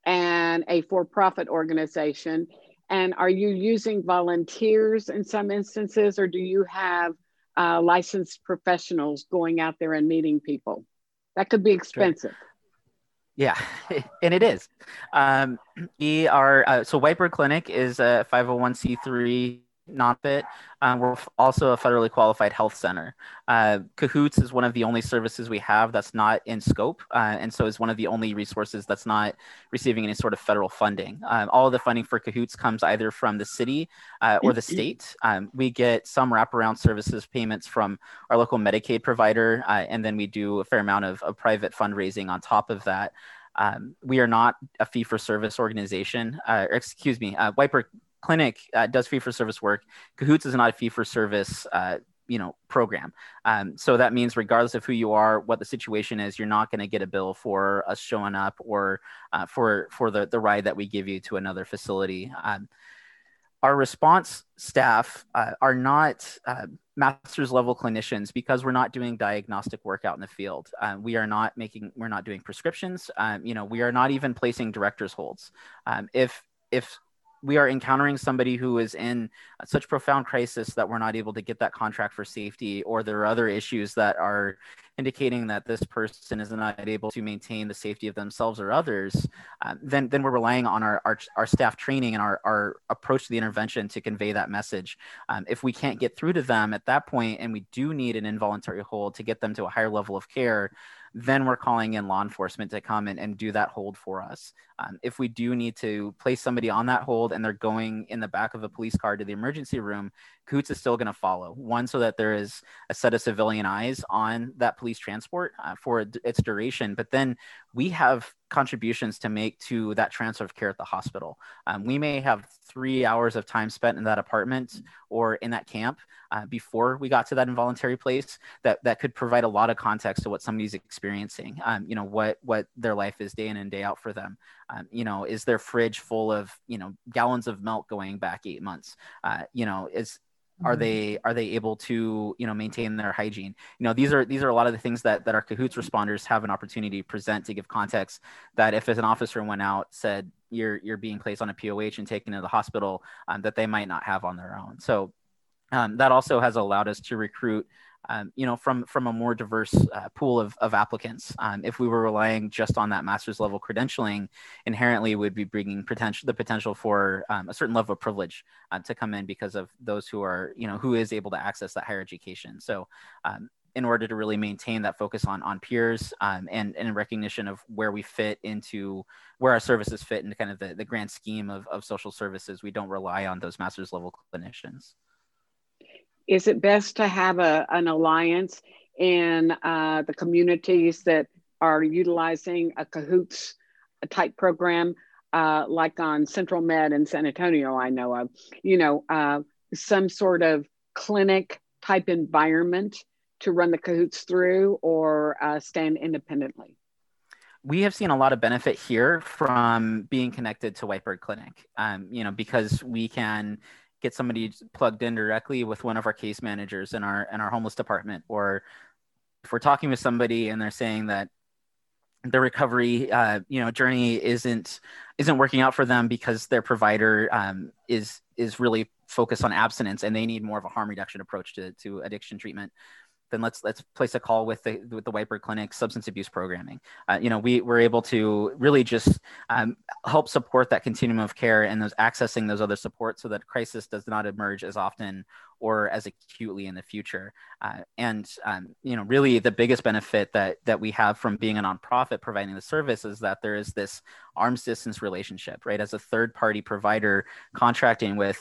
and a for-profit organization? And are you using volunteers in some instances, or do you have uh, licensed professionals going out there and meeting people? That could be expensive. Sure. Yeah, and it is. Um, we are, uh, so Whitebird Clinic is a five oh one c three nonprofit. Um, we're also a federally qualified health center. Uh, Cahoots is one of the only services we have that's not in scope, uh, and so is one of the only resources that's not receiving any sort of federal funding. Um, all of the funding for Cahoots comes either from the city uh, or the state. Um, we get some wraparound services payments from our local Medicaid provider, uh, and then we do a fair amount of, of private fundraising on top of that. Um, we are not a fee-for-service organization, uh, or excuse me, uh, Whitebird Clinic uh, does fee-for-service work. Cahoots is not a fee-for-service, uh, you know, program. Um, so that means regardless of who you are, what the situation is, you're not going to get a bill for us showing up or uh, for for the the ride that we give you to another facility. Um, our response staff uh, are not uh, master's level clinicians because we're not doing diagnostic work out in the field. Uh, we are not making, we're not doing prescriptions. Um, you know, we are not even placing director's holds. Um, if if we are encountering somebody who is in such profound crisis that we're not able to get that contract for safety, or there are other issues that are indicating that this person is not able to maintain the safety of themselves or others, um, then, then we're relying on our, our, our staff training and our, our approach to the intervention to convey that message. Um, if we can't get through to them at that point, and we do need an involuntary hold to get them to a higher level of care, then we're calling in law enforcement to come in and do that hold for us. Um, if we do need to place somebody on that hold and they're going in the back of a police car to the emergency room, Cahoots is still going to follow. One, so that there is a set of civilian eyes on that police transport uh, for its duration. But then we have contributions to make to that transfer of care at the hospital. Um, we may have three hours of time spent in that apartment or in that camp uh, before we got to that involuntary place that, that could provide a lot of context to what somebody's experiencing. Um, you know, what, what their life is day in and day out for them. Um, you know, is their fridge full of, you know, gallons of milk going back eight months? Uh, you know, is, Are they are they able to, you know, maintain their hygiene? You know, these are these are a lot of the things that that our Cahoots responders have an opportunity to present to give context. That if as an officer went out, said you're you're being placed on a P O H and taken to the hospital, um, that they might not have on their own. So um, that also has allowed us to recruit, um, you know, from from a more diverse uh, pool of, of applicants. Um, if we were relying just on that master's level credentialing, inherently would be bringing potential the potential for um, a certain level of privilege uh, to come in because of those who are, you know, who is able to access that higher education. So um, in order to really maintain that focus on on peers um, and, and recognition of where we fit into, where our services fit into kind of the, the grand scheme of, of social services, we don't rely on those master's level clinicians. Is it best to have a, an alliance in uh, the communities that are utilizing a Cahoots type program, uh, like on Central Med in San Antonio, I know of, you know, uh, some sort of clinic type environment to run the Cahoots through, or uh, stand independently? We have seen a lot of benefit here from being connected to Whitebird Clinic, um, you know, because we can get somebody plugged in directly with one of our case managers in our in our homeless department, or if we're talking with somebody and they're saying that their recovery, uh, you know, journey isn't isn't working out for them because their provider um, is is really focused on abstinence and they need more of a harm reduction approach to to addiction treatment, then let's let's place a call with the with the Whitebird Clinic substance abuse programming. Uh, you know, we we're able to really just um, help support that continuum of care and those accessing those other supports so that crisis does not emerge as often or as acutely in the future. Uh, and um, you know, really the biggest benefit that that we have from being a nonprofit providing the service is that there is this arm's distance relationship, right? As a third party provider contracting with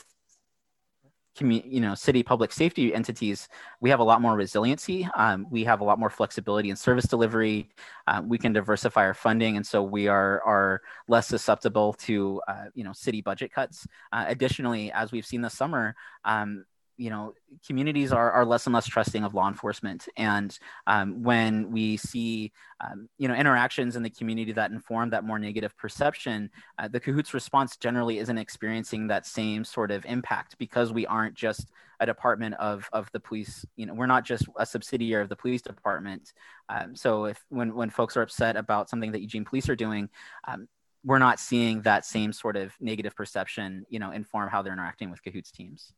you know, city public safety entities, we have a lot more resiliency. Um, we have a lot more flexibility in service delivery. Uh, we can diversify our funding, and so we are are less susceptible to uh, you know, city budget cuts. Uh, additionally, as we've seen this summer, um, you know, communities are, are less and less trusting of law enforcement. And um, when we see, um, you know, interactions in the community that inform that more negative perception, uh, the Cahoots response generally isn't experiencing that same sort of impact because we aren't just a department of, of the police. You know, we're not just a subsidiary of the police department. Um, so if when, when folks are upset about something that Eugene police are doing, um, we're not seeing that same sort of negative perception, you know, inform how they're interacting with Cahoots teams.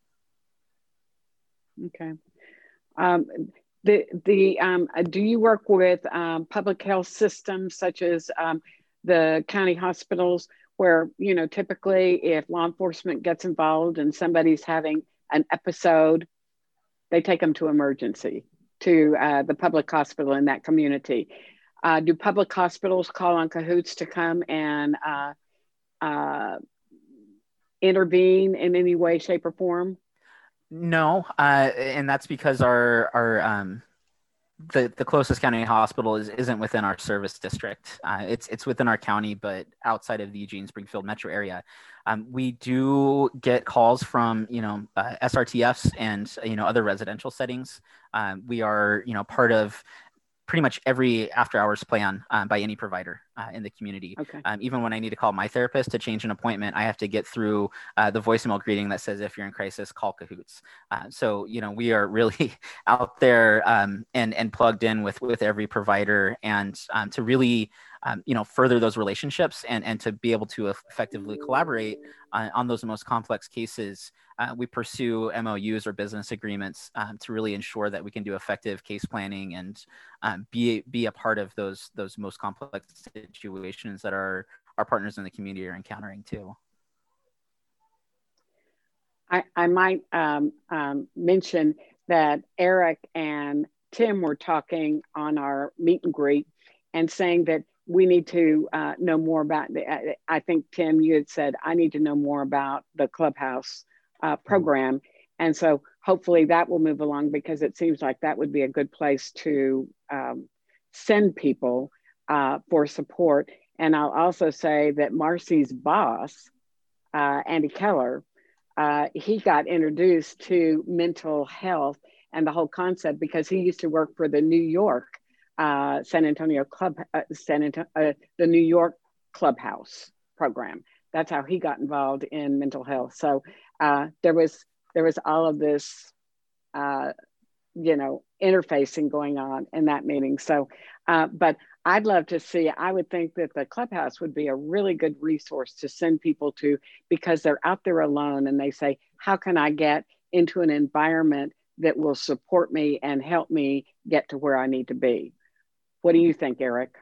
Okay. Um, the the um, do you work with um, public health systems such as um, the county hospitals, where, you know, typically if law enforcement gets involved and somebody's having an episode, they take them to emergency to uh, the public hospital in that community? Uh, do public hospitals call on Cahoots to come and uh, uh, intervene in any way, shape, or form? No, uh, and that's because our our um, the the closest county hospital is isn't within our service district. Uh, it's it's within our county, but outside of the Eugene Springfield metro area. Um, we do get calls from, you know, uh, S R T Fs and, you know, other residential settings. Um, we are, you know, part of pretty much every after hours plan um, by any provider uh, in the community. Okay. Um, even when I need to call my therapist to change an appointment, I have to get through uh, the voicemail greeting that says, if you're in crisis, call Cahoots. Uh, so, you know, we are really out there um, and, and plugged in with, with every provider, and um, to really, um, you know, further those relationships and, and to be able to effectively collaborate uh, on those most complex cases. Uh, we pursue M O Us or business agreements um, to really ensure that we can do effective case planning and um, be be a part of those those most complex situations that our our partners in the community are encountering too. I, I might um, um, mention that Eric and Tim were talking on our meet and greet and saying that we need to uh, know more about the, I, I think, Tim, you had said, I need to know more about the Clubhouse uh, program. And so hopefully that will move along, because it seems like that would be a good place to um, send people uh, for support. And I'll also say that Marcy's boss, uh, Andy Keller, uh, he got introduced to mental health and the whole concept because he used to work for the New York uh, San Antonio Club, uh, San Antonio, uh, the New York Clubhouse program. That's how he got involved in mental health. So uh, there was there was all of this, uh, you know, interfacing going on in that meeting. So, uh, but I'd love to see, I would think that the Clubhouse would be a really good resource to send people to, because they're out there alone and they say, how can I get into an environment that will support me and help me get to where I need to be? What do you think, Eric?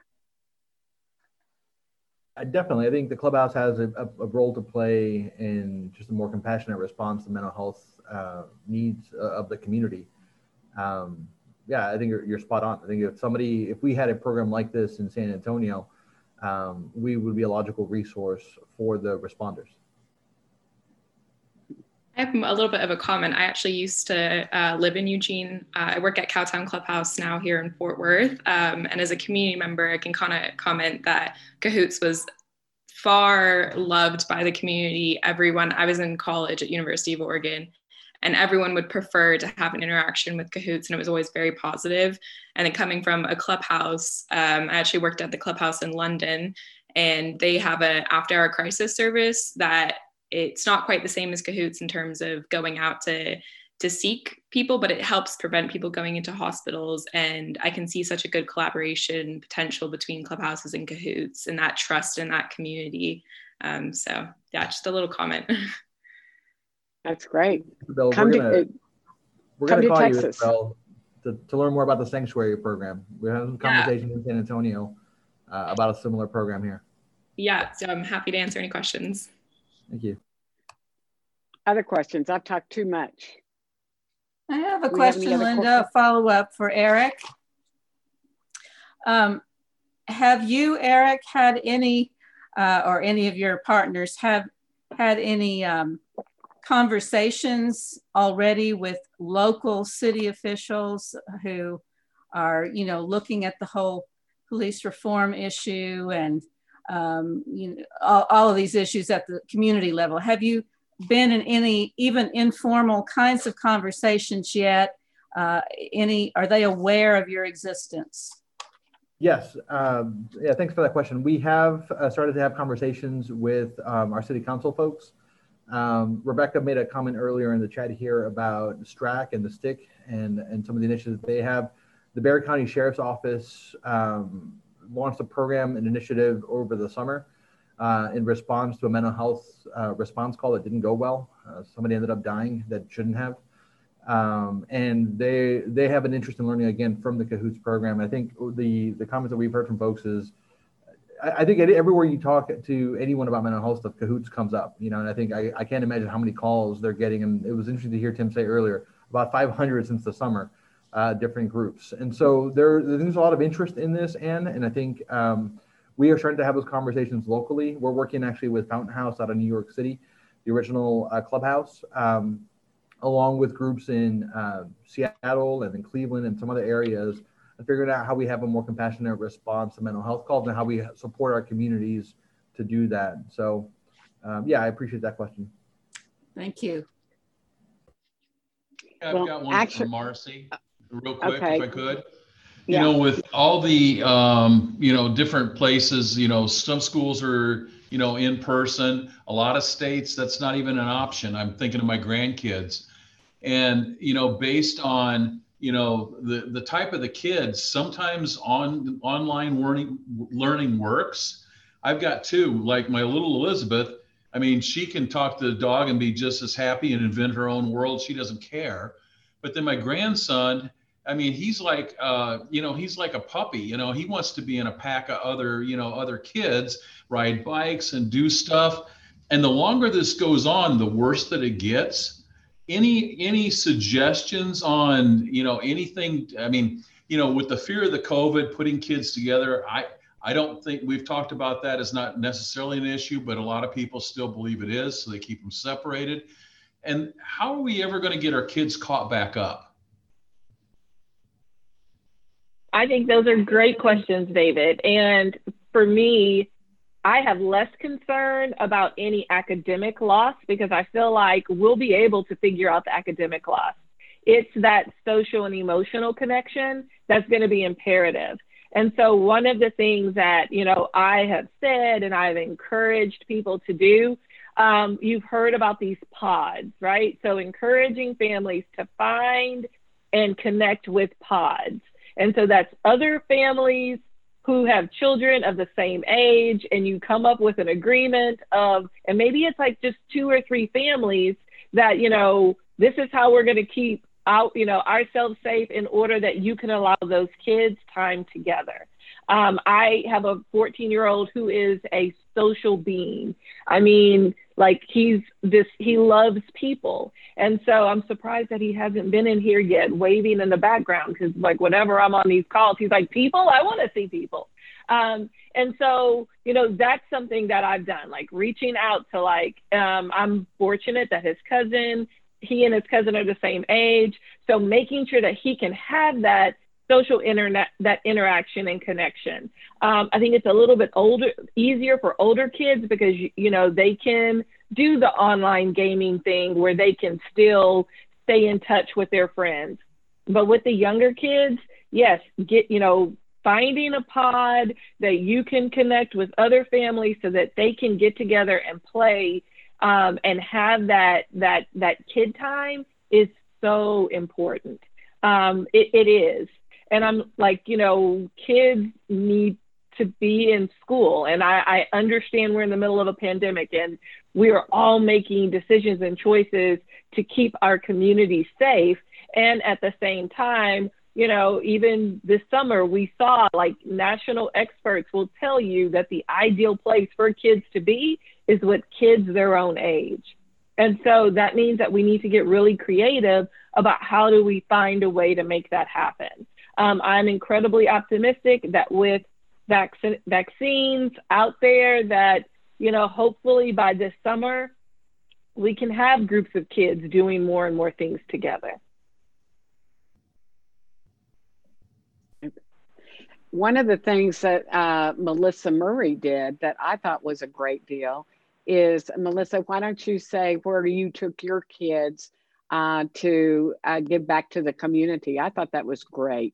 I definitely, I think the Clubhouse has a, a, a role to play in just a more compassionate response to mental health uh, needs of the community. Um, yeah, I think you're, you're spot on. I think if somebody, if we had a program like this in San Antonio, um, we would be a logical resource for the responders. I have a little bit of a comment. I actually used to uh, live in Eugene. Uh, I work at Cowtown Clubhouse now here in Fort Worth. Um, and as a community member, I can kind of comment that Cahoots was far loved by the community. Everyone, I was in college at University of Oregon, and everyone would prefer to have an interaction with Cahoots, and it was always very positive. And then coming from a clubhouse, um, I actually worked at the clubhouse in London, and they have an after-hour crisis service that it's not quite the same as Cahoots in terms of going out to, to seek people, but it helps prevent people going into hospitals. And I can see such a good collaboration potential between clubhouses and Cahoots and that trust in that community. Um, so yeah, just a little comment. That's great. Bill, come we're to, gonna, uh, we're come gonna to call Texas. you, Isabel, to, to learn more about the Sanctuary program. We're having a conversation yeah. in San Antonio uh, about a similar program here. Yeah, so I'm happy to answer any questions. Thank you. Other questions? I've talked too much. I have a question, have Linda, a follow-up for Eric. Um, have you, Eric, had any, uh, or any of your partners have had any um, conversations already with local city officials who are, you know, looking at the whole police reform issue and, um, you know, all, all of these issues at the community level? Have you been in any even informal kinds of conversations yet? Uh, any, are they aware of your existence? Yes, um, yeah, thanks for that question. We have uh, started to have conversations with um, our city council folks. Um, Rebecca made a comment earlier in the chat here about STRAC and the STIC and, and some of the initiatives they have. The Bexar County Sheriff's Office um, launched a program, an initiative over the summer uh, in response to a mental health uh, response call that didn't go well. Uh, somebody ended up dying that shouldn't have. Um, and they they have an interest in learning again from the Cahoots program. I think the the comments that we've heard from folks is, I, I think everywhere you talk to anyone about mental health stuff, Cahoots comes up. You know, and I think I, I can't imagine how many calls they're getting. And it was interesting to hear Tim say earlier about five hundred since the summer, uh, different groups. And so there there's a lot of interest in this, Anne. And I think um, we are starting to have those conversations locally. We're working actually with Fountain House out of New York City, the original uh, clubhouse. Um, along with groups in uh, Seattle and in Cleveland and some other areas, and figuring out how we have a more compassionate response to mental health calls and how we support our communities to do that. So um, yeah, I appreciate that question. Thank you. I've well, got one actually, from Marcy, real quick, okay. if I could. Yeah. You know, with all the, um, you know, different places, you know, some schools are, you know, in person, a lot of states, that's not even an option. I'm thinking of my grandkids. And, you know, based on, you know, the, the type of the kids, sometimes on online learning, learning works. I've got two, like my little Elizabeth. I mean, she can talk to the dog and be just as happy and invent her own world. She doesn't care. But then my grandson, I mean, he's like, uh, you know, he's like a puppy, you know, he wants to be in a pack of other, you know, other kids, ride bikes and do stuff. And the longer this goes on, the worse that it gets. Any any suggestions on, you know, anything? I mean, you know, with the fear of the COVID, putting kids together, I, I don't think we've talked about that as not necessarily an issue, but a lot of people still believe it is. So they keep them separated. And how are we ever going to get our kids caught back up? I think those are great questions, David. And for me, I have less concern about any academic loss because I feel like we'll be able to figure out the academic loss. It's that social and emotional connection that's going to be imperative. And so one of the things that, you know, I have said and I've encouraged people to do, um, you've heard about these pods, right? So encouraging families to find and connect with pods. And so that's other families who have children of the same age, and you come up with an agreement of, and maybe it's like just two or three families that, you know, this is how we're going to keep out, you know, ourselves safe in order that you can allow those kids time together. Um, I have a fourteen year old who is a social being. I mean, like he's this, he loves people. And so I'm surprised that he hasn't been in here yet, waving in the background, because like whenever I'm on these calls, he's like, people, I want to see people. Um, and so, you know, that's something that I've done, like reaching out to like, um, I'm fortunate that his cousin, he and his cousin are the same age. So making sure that he can have that social internet, that interaction and connection. Um, I think it's a little bit older, easier for older kids because, you know, they can do the online gaming thing where they can still stay in touch with their friends. But with the younger kids, yes, get, you know, finding a pod that you can connect with other families so that they can get together and play um, and have that, that, that kid time is so important. Um, it, it is. And I'm like, you know, kids need to be in school. And I, I understand we're in the middle of a pandemic and we are all making decisions and choices to keep our community safe. And at the same time, you know, even this summer, we saw like national experts will tell you that the ideal place for kids to be is with kids their own age. And so that means that we need to get really creative about how do we find a way to make that happen. Um, I'm incredibly optimistic that with vac- vaccines out there that, you know, hopefully by this summer, we can have groups of kids doing more and more things together. One of the things that uh, Melissa Murray did that I thought was a great deal is, Melissa, why don't you say where you took your kids uh, to uh, give back to the community? I thought that was great.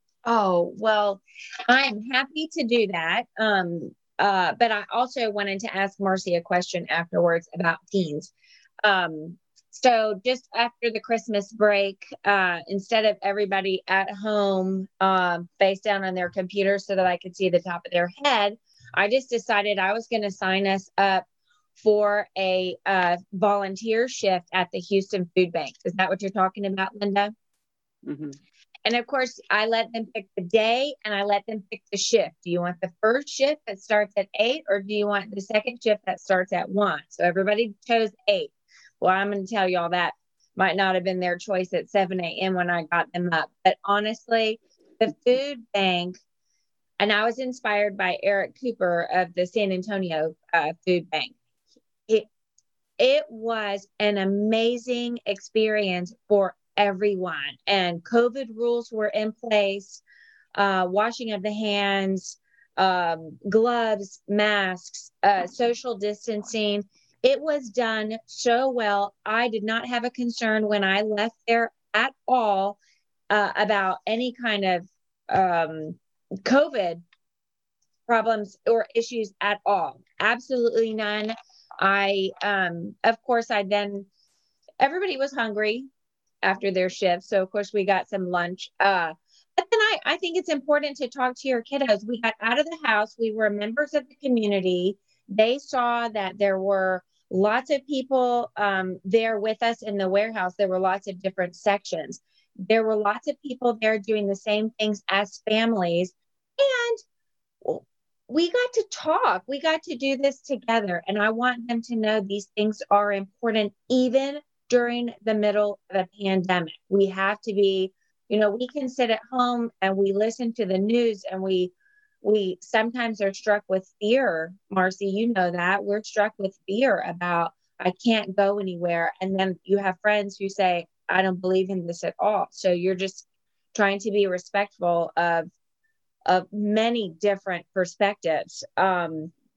Oh, well, I'm happy to do that. Um, uh, but I also wanted to ask Marcy a question afterwards about teens. Um, so just after the Christmas break, uh, instead of everybody at home uh, face down on their computer so that I could see the top of their head, I just decided I was going to sign us up for a uh, volunteer shift at the Houston Food Bank. Is that what you're talking about, Linda? Mm-hmm. And of course, I let them pick the day and I let them pick the shift. Do you want the first shift that starts at eight or do you want the second shift that starts at one? So everybody chose eight. Well, I'm going to tell y'all that might not have been their choice at seven a.m. when I got them up. But honestly, the food bank, and I was inspired by Eric Cooper of the San Antonio uh, Food Bank. It, it was an amazing experience for everyone, and COVID rules were in place, uh, washing of the hands, um, gloves, masks, uh, social distancing. It was done so well. I did not have a concern when I left there at all uh, about any kind of um, COVID problems or issues at all. Absolutely none. I, um, of course, I then, everybody was hungry after their shift. So of course we got some lunch. Uh, but then I, I think it's important to talk to your kiddos. We got out of the house. We were members of the community. They saw that there were lots of people um, there with us in the warehouse. There were lots of different sections. There were lots of people there doing the same things as families. And we got to talk. We got to do this together. And I want them to know these things are important, even during the middle of a pandemic. We have to be, you know, we can sit at home and we listen to the news and we we sometimes are struck with fear. Marcy, you know that. We're struck with fear about, I can't go anywhere. And then you have friends who say, I don't believe in this at all. So you're just trying to be respectful of, of many different perspectives. Um,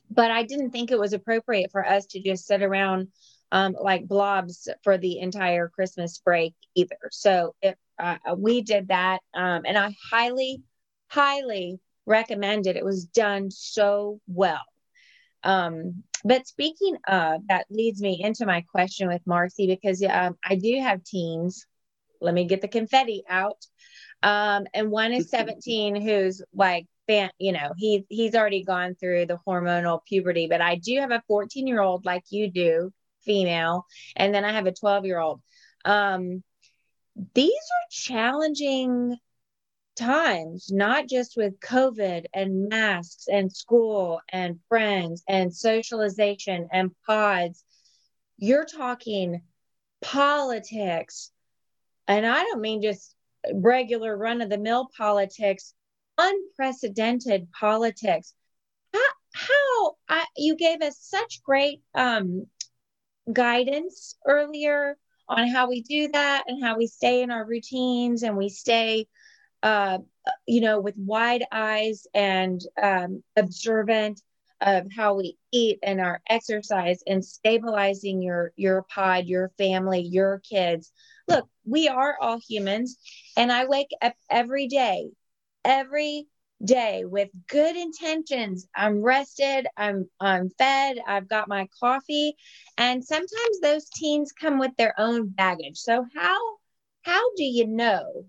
but I didn't think it was appropriate for us to just sit around um, like blobs for the entire Christmas break either. So if uh, we did that, um, and I highly, highly recommend it. It was done so well. Um, but speaking of, that leads me into my question with Marcy, because um, I do have teens. Let me get the confetti out. Um, and one is seventeen, who's like, you know, he, he's already gone through the hormonal puberty, but I do have a fourteen year old like you do, female. And then I have a twelve year old. Um, these are challenging times, not just with COVID and masks and school and friends and socialization and pods. You're talking politics. And I don't mean just regular run of the mill politics, unprecedented politics. How, how I, you gave us such great um, guidance earlier on how we do that and how we stay in our routines and we stay, uh, you know, with wide eyes and um, observant of how we eat and our exercise and stabilizing your, your pod, your family, your kids. Look, we are all humans, and I wake up every day, every day with good intentions. I'm rested, I'm I'm fed, I've got my coffee, and sometimes those teens come with their own baggage. So how how do you know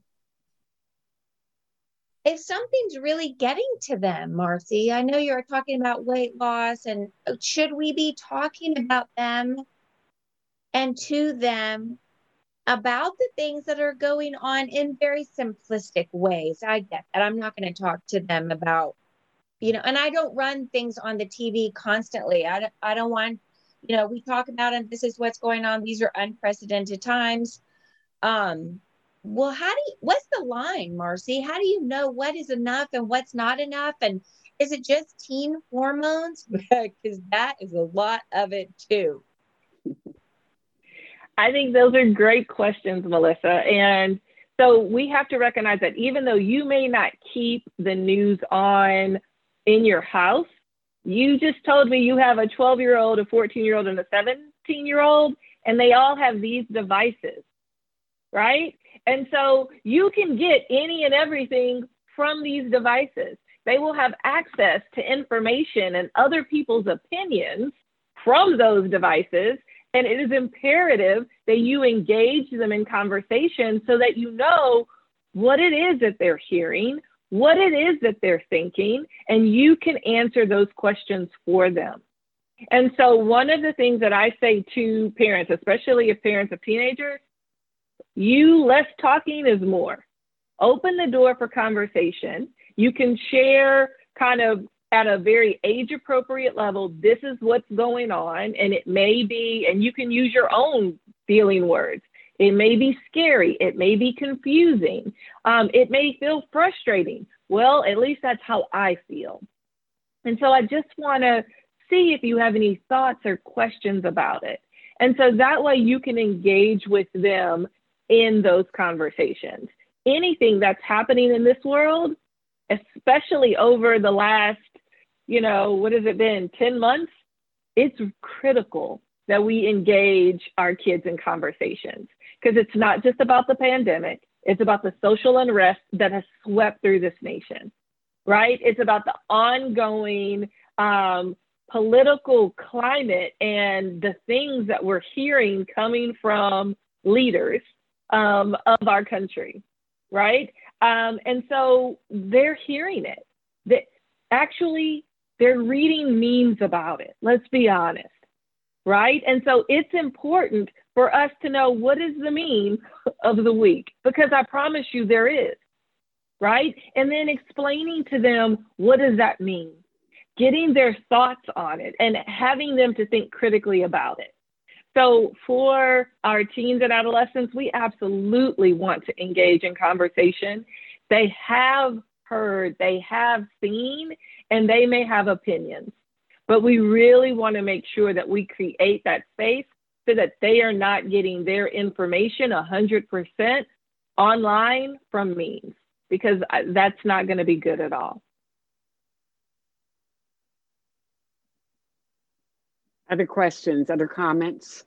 if something's really getting to them, Marcy? I know you're talking about weight loss, and should we be talking about them and to them about the things that are going on in very simplistic ways? I get that. I'm not going to talk to them about, you know, and I don't run things on the T V constantly. I don't, I don't want, you know, we talk about it. This is what's going on. These are unprecedented times. Um, well, how do you, what's the line, Marcy? How do you know what is enough and what's not enough? And is it just teen hormones? Because that is a lot of it too. I think those are great questions, Melissa. And so we have to recognize that even though you may not keep the news on in your house, you just told me you have a twelve year old, a fourteen year old, and a seventeen year old, and they all have these devices, right? And so you can get any and everything from these devices. They will have access to information and other people's opinions from those devices. And it is imperative that you engage them in conversation so that you know what it is that they're hearing, what it is that they're thinking, and you can answer those questions for them. And so one of the things that I say to parents, especially if parents of teenagers, you less talking is more. Open the door for conversation. You can share kind of at a very age appropriate level, this is what's going on. And it may be, and you can use your own feeling words. It may be scary. It may be confusing. Um, it may feel frustrating. Well, at least that's how I feel. And so I just want to see if you have any thoughts or questions about it. And so that way you can engage with them in those conversations. Anything that's happening in this world, especially over the last, you know, what has it been, ten months? It's critical that we engage our kids in conversations, because it's not just about the pandemic. It's about the social unrest that has swept through this nation, right? It's about the ongoing um, political climate and the things that we're hearing coming from leaders um, of our country, right? Um, and so they're hearing it. That actually, they're reading memes about it. Let's be honest, right? And so it's important for us to know what is the meme of the week, because I promise you there is, right? And then explaining to them, what does that mean? Getting their thoughts on it and having them to think critically about it. So for our teens and adolescents, we absolutely want to engage in conversation. They have heard, they have seen, and they may have opinions, but we really want to make sure that we create that space so that they are not getting their information one hundred percent online from memes, because that's not going to be good at all. Other questions, other comments?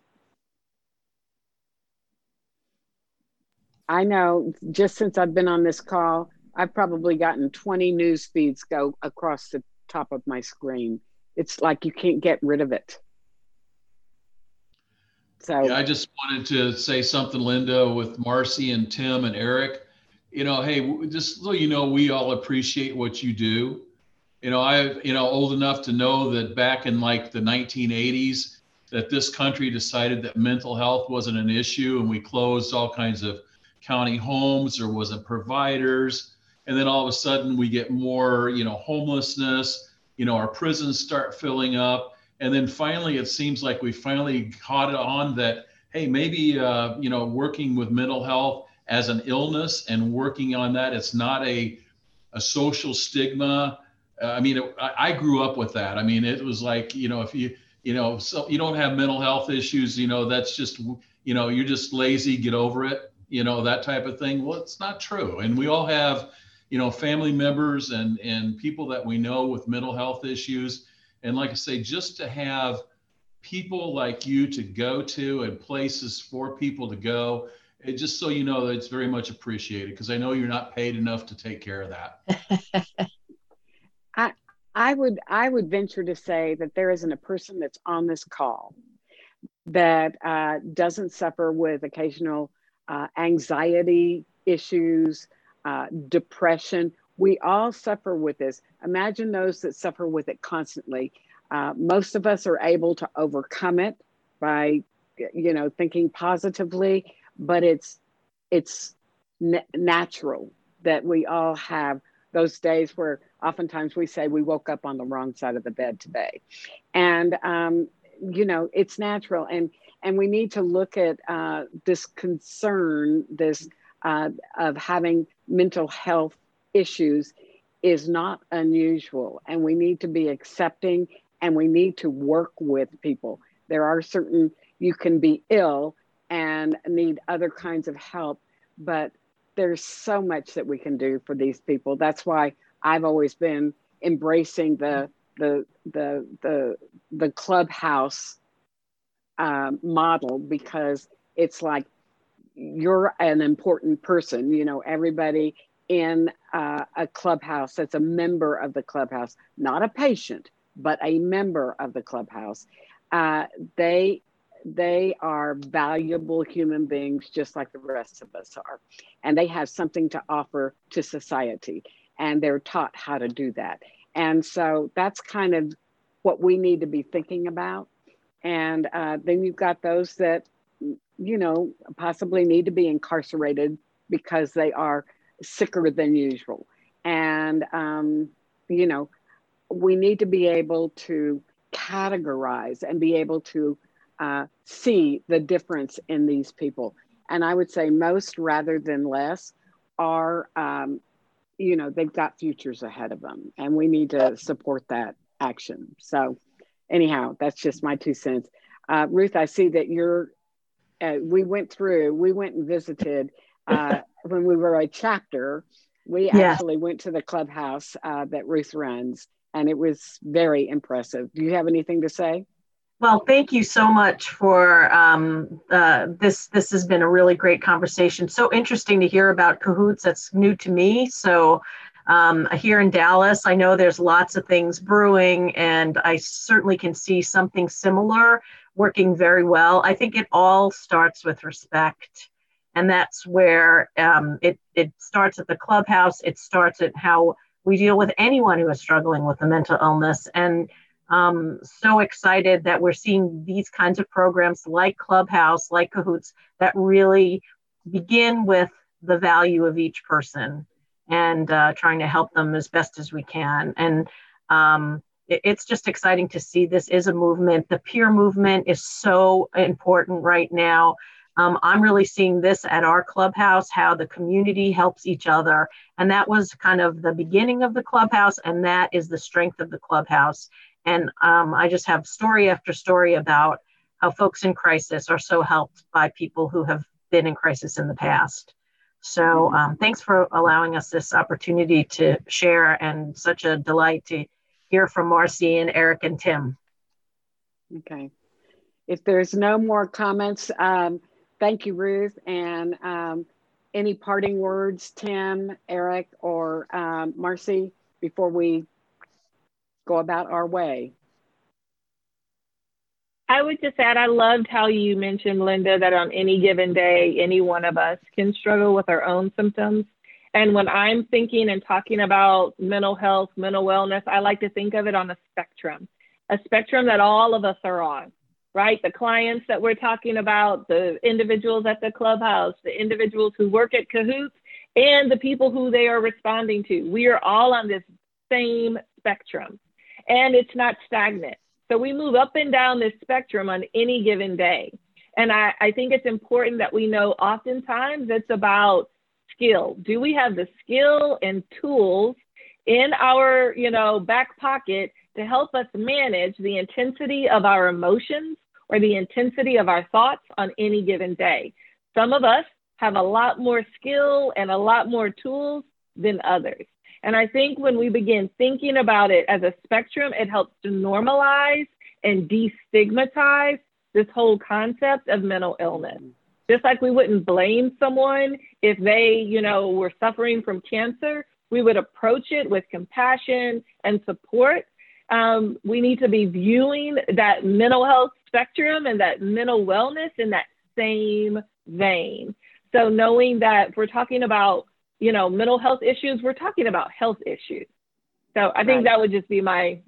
I know just since I've been on this call, I've probably gotten twenty news feeds go across the top of my screen. It's like you can't get rid of it. So yeah, I just wanted to say something, Linda, with Marcy and Tim and Eric. You know, hey, just so you know, we all appreciate what you do. You know, I, you know, old enough to know that back in like the nineteen eighties, that this country decided that mental health wasn't an issue, and we closed all kinds of county homes. There wasn't providers, and then all of a sudden we get more, you know, homelessness. You know, our prisons start filling up. And then finally, it seems like we finally caught it on that, hey, maybe, uh, you know, working with mental health as an illness and working on that, it's not a, a social stigma. Uh, I mean, it, I, I grew up with that. I mean, it was like, you know, if you, you know, so you don't have mental health issues, you know, that's just, you know, you're just lazy, get over it, you know, that type of thing. Well, it's not true. And we all have, you know, family members and, and people that we know with mental health issues. And like I say, just to have people like you to go to and places for people to go, it, just so you know that it's very much appreciated, because I know you're not paid enough to take care of that. I I would I would venture to say that there isn't a person that's on this call that uh, doesn't suffer with occasional uh, anxiety issues, uh, depression. We all suffer with this. Imagine those that suffer with it constantly. Uh, most of us are able to overcome it by, you know, thinking positively, but it's it's n- natural that we all have those days where oftentimes we say we woke up on the wrong side of the bed today. And, um, you know, it's natural. And, and we need to look at uh, this concern, this uh, of having mental health issues is not unusual. And we need to be accepting, and we need to work with people. There are certain, you can be ill and need other kinds of help, but there's so much that we can do for these people. That's why I've always been embracing the the the the the clubhouse uh, model, because it's like you're an important person. You know, everybody in uh, a clubhouse that's a member of the clubhouse, not a patient, but a member of the clubhouse. Uh, they they are valuable human beings just like the rest of us are. And they have something to offer to society, and they're taught how to do that. And so that's kind of what we need to be thinking about. And uh, then you've got those that, you know, possibly need to be incarcerated because they are sicker than usual. And, um, you know, we need to be able to categorize and be able to uh, see the difference in these people. And I would say most rather than less are, um, you know, they've got futures ahead of them, and we need to support that action. So anyhow, that's just my two cents. Uh, Ruth, I see that you're, uh, we went through, we went and visited uh, when we were a chapter, we yes. actually went to the clubhouse uh, that Ruth runs, and it was very impressive. Do you have anything to say? Well, thank you so much for um, uh, this. This has been a really great conversation. So interesting to hear about Cahoots. That's new to me. So um, here in Dallas, I know there's lots of things brewing, and I certainly can see something similar working very well. I think it all starts with respect. And that's where um, it, it starts at the clubhouse. It starts at how we deal with anyone who is struggling with a mental illness. And Um, so excited that we're seeing these kinds of programs like Clubhouse, like Cahoots, that really begin with the value of each person and uh, trying to help them as best as we can. And um, it, it's just exciting to see this is a movement. The peer movement is so important right now. Um, I'm really seeing this at our clubhouse, how the community helps each other. And that was kind of the beginning of the clubhouse, and that is the strength of the clubhouse. And um, I just have story after story about how folks in crisis are so helped by people who have been in crisis in the past. So um, thanks for allowing us this opportunity to share, and such a delight to hear from Marcy and Eric and Tim. Okay. If there's no more comments, um, thank you, Ruth. And um, any parting words, Tim, Eric, or um, Marcy, before we go about our way? I would just add, I loved how you mentioned, Linda, that on any given day, any one of us can struggle with our own symptoms. And when I'm thinking and talking about mental health, mental wellness, I like to think of it on a spectrum, a spectrum that all of us are on, right? The clients that we're talking about, the individuals at the clubhouse, the individuals who work at Cahoots, and the people who they are responding to. We are all on this same spectrum, and it's not stagnant. So we move up and down this spectrum on any given day. And I, I think it's important that we know oftentimes it's about skill. Do we have the skill and tools in our, you know, back pocket to help us manage the intensity of our emotions or the intensity of our thoughts on any given day? Some of us have a lot more skill and a lot more tools than others. And I think when we begin thinking about it as a spectrum, it helps to normalize and destigmatize this whole concept of mental illness. Just like we wouldn't blame someone if they, you know, were suffering from cancer, we would approach it with compassion and support. Um, we need to be viewing that mental health spectrum and that mental wellness in that same vein. So knowing that if we're talking about, you know, mental health issues, we're talking about health issues. So I think Right. that would just be my.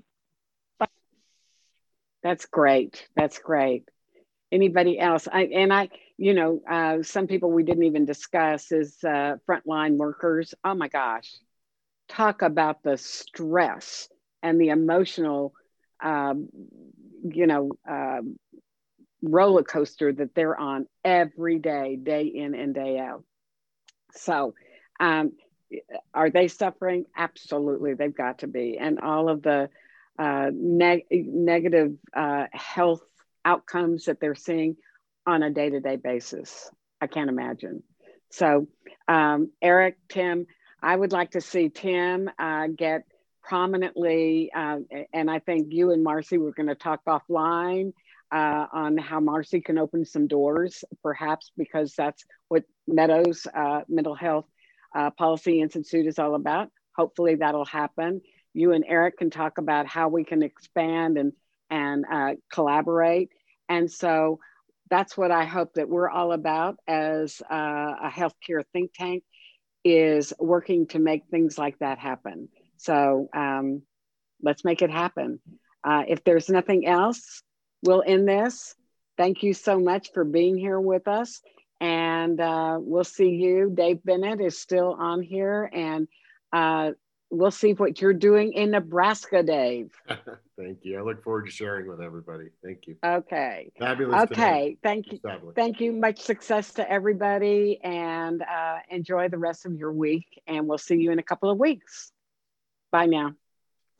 That's great. That's great. Anybody else? I, and I, you know, uh, some people we didn't even discuss is uh, frontline workers. Oh my gosh. Talk about the stress and the emotional, um, you know, um, roller coaster that they're on every day, day in and day out. So, um, are they suffering? Absolutely, they've got to be. And all of the uh, neg negative uh, health outcomes that they're seeing on a day-to-day basis, I can't imagine. So, um, Eric, Tim, I would like to see Tim uh, get prominently, uh, and I think you and Marcy were going to talk offline uh, on how Marcy can open some doors, perhaps, because that's what Meadows uh, Mental Health uh, Policy Institute is all about. Hopefully that'll happen. You and Eric can talk about how we can expand and, and uh, collaborate. And so that's what I hope that we're all about as uh, a healthcare think tank, is working to make things like that happen. So um, let's make it happen. Uh, if there's nothing else, we'll end this. Thank you so much for being here with us. And uh, we'll see you. Dave Bennett is still on here, and uh, we'll see what you're doing in Nebraska, Dave. Thank you. I look forward to sharing with everybody. Thank you. Okay. Fabulous. Okay. Today. Thank you. Fabulous. Thank you. Much success to everybody, and uh, enjoy the rest of your week. And we'll see you in a couple of weeks. Bye now.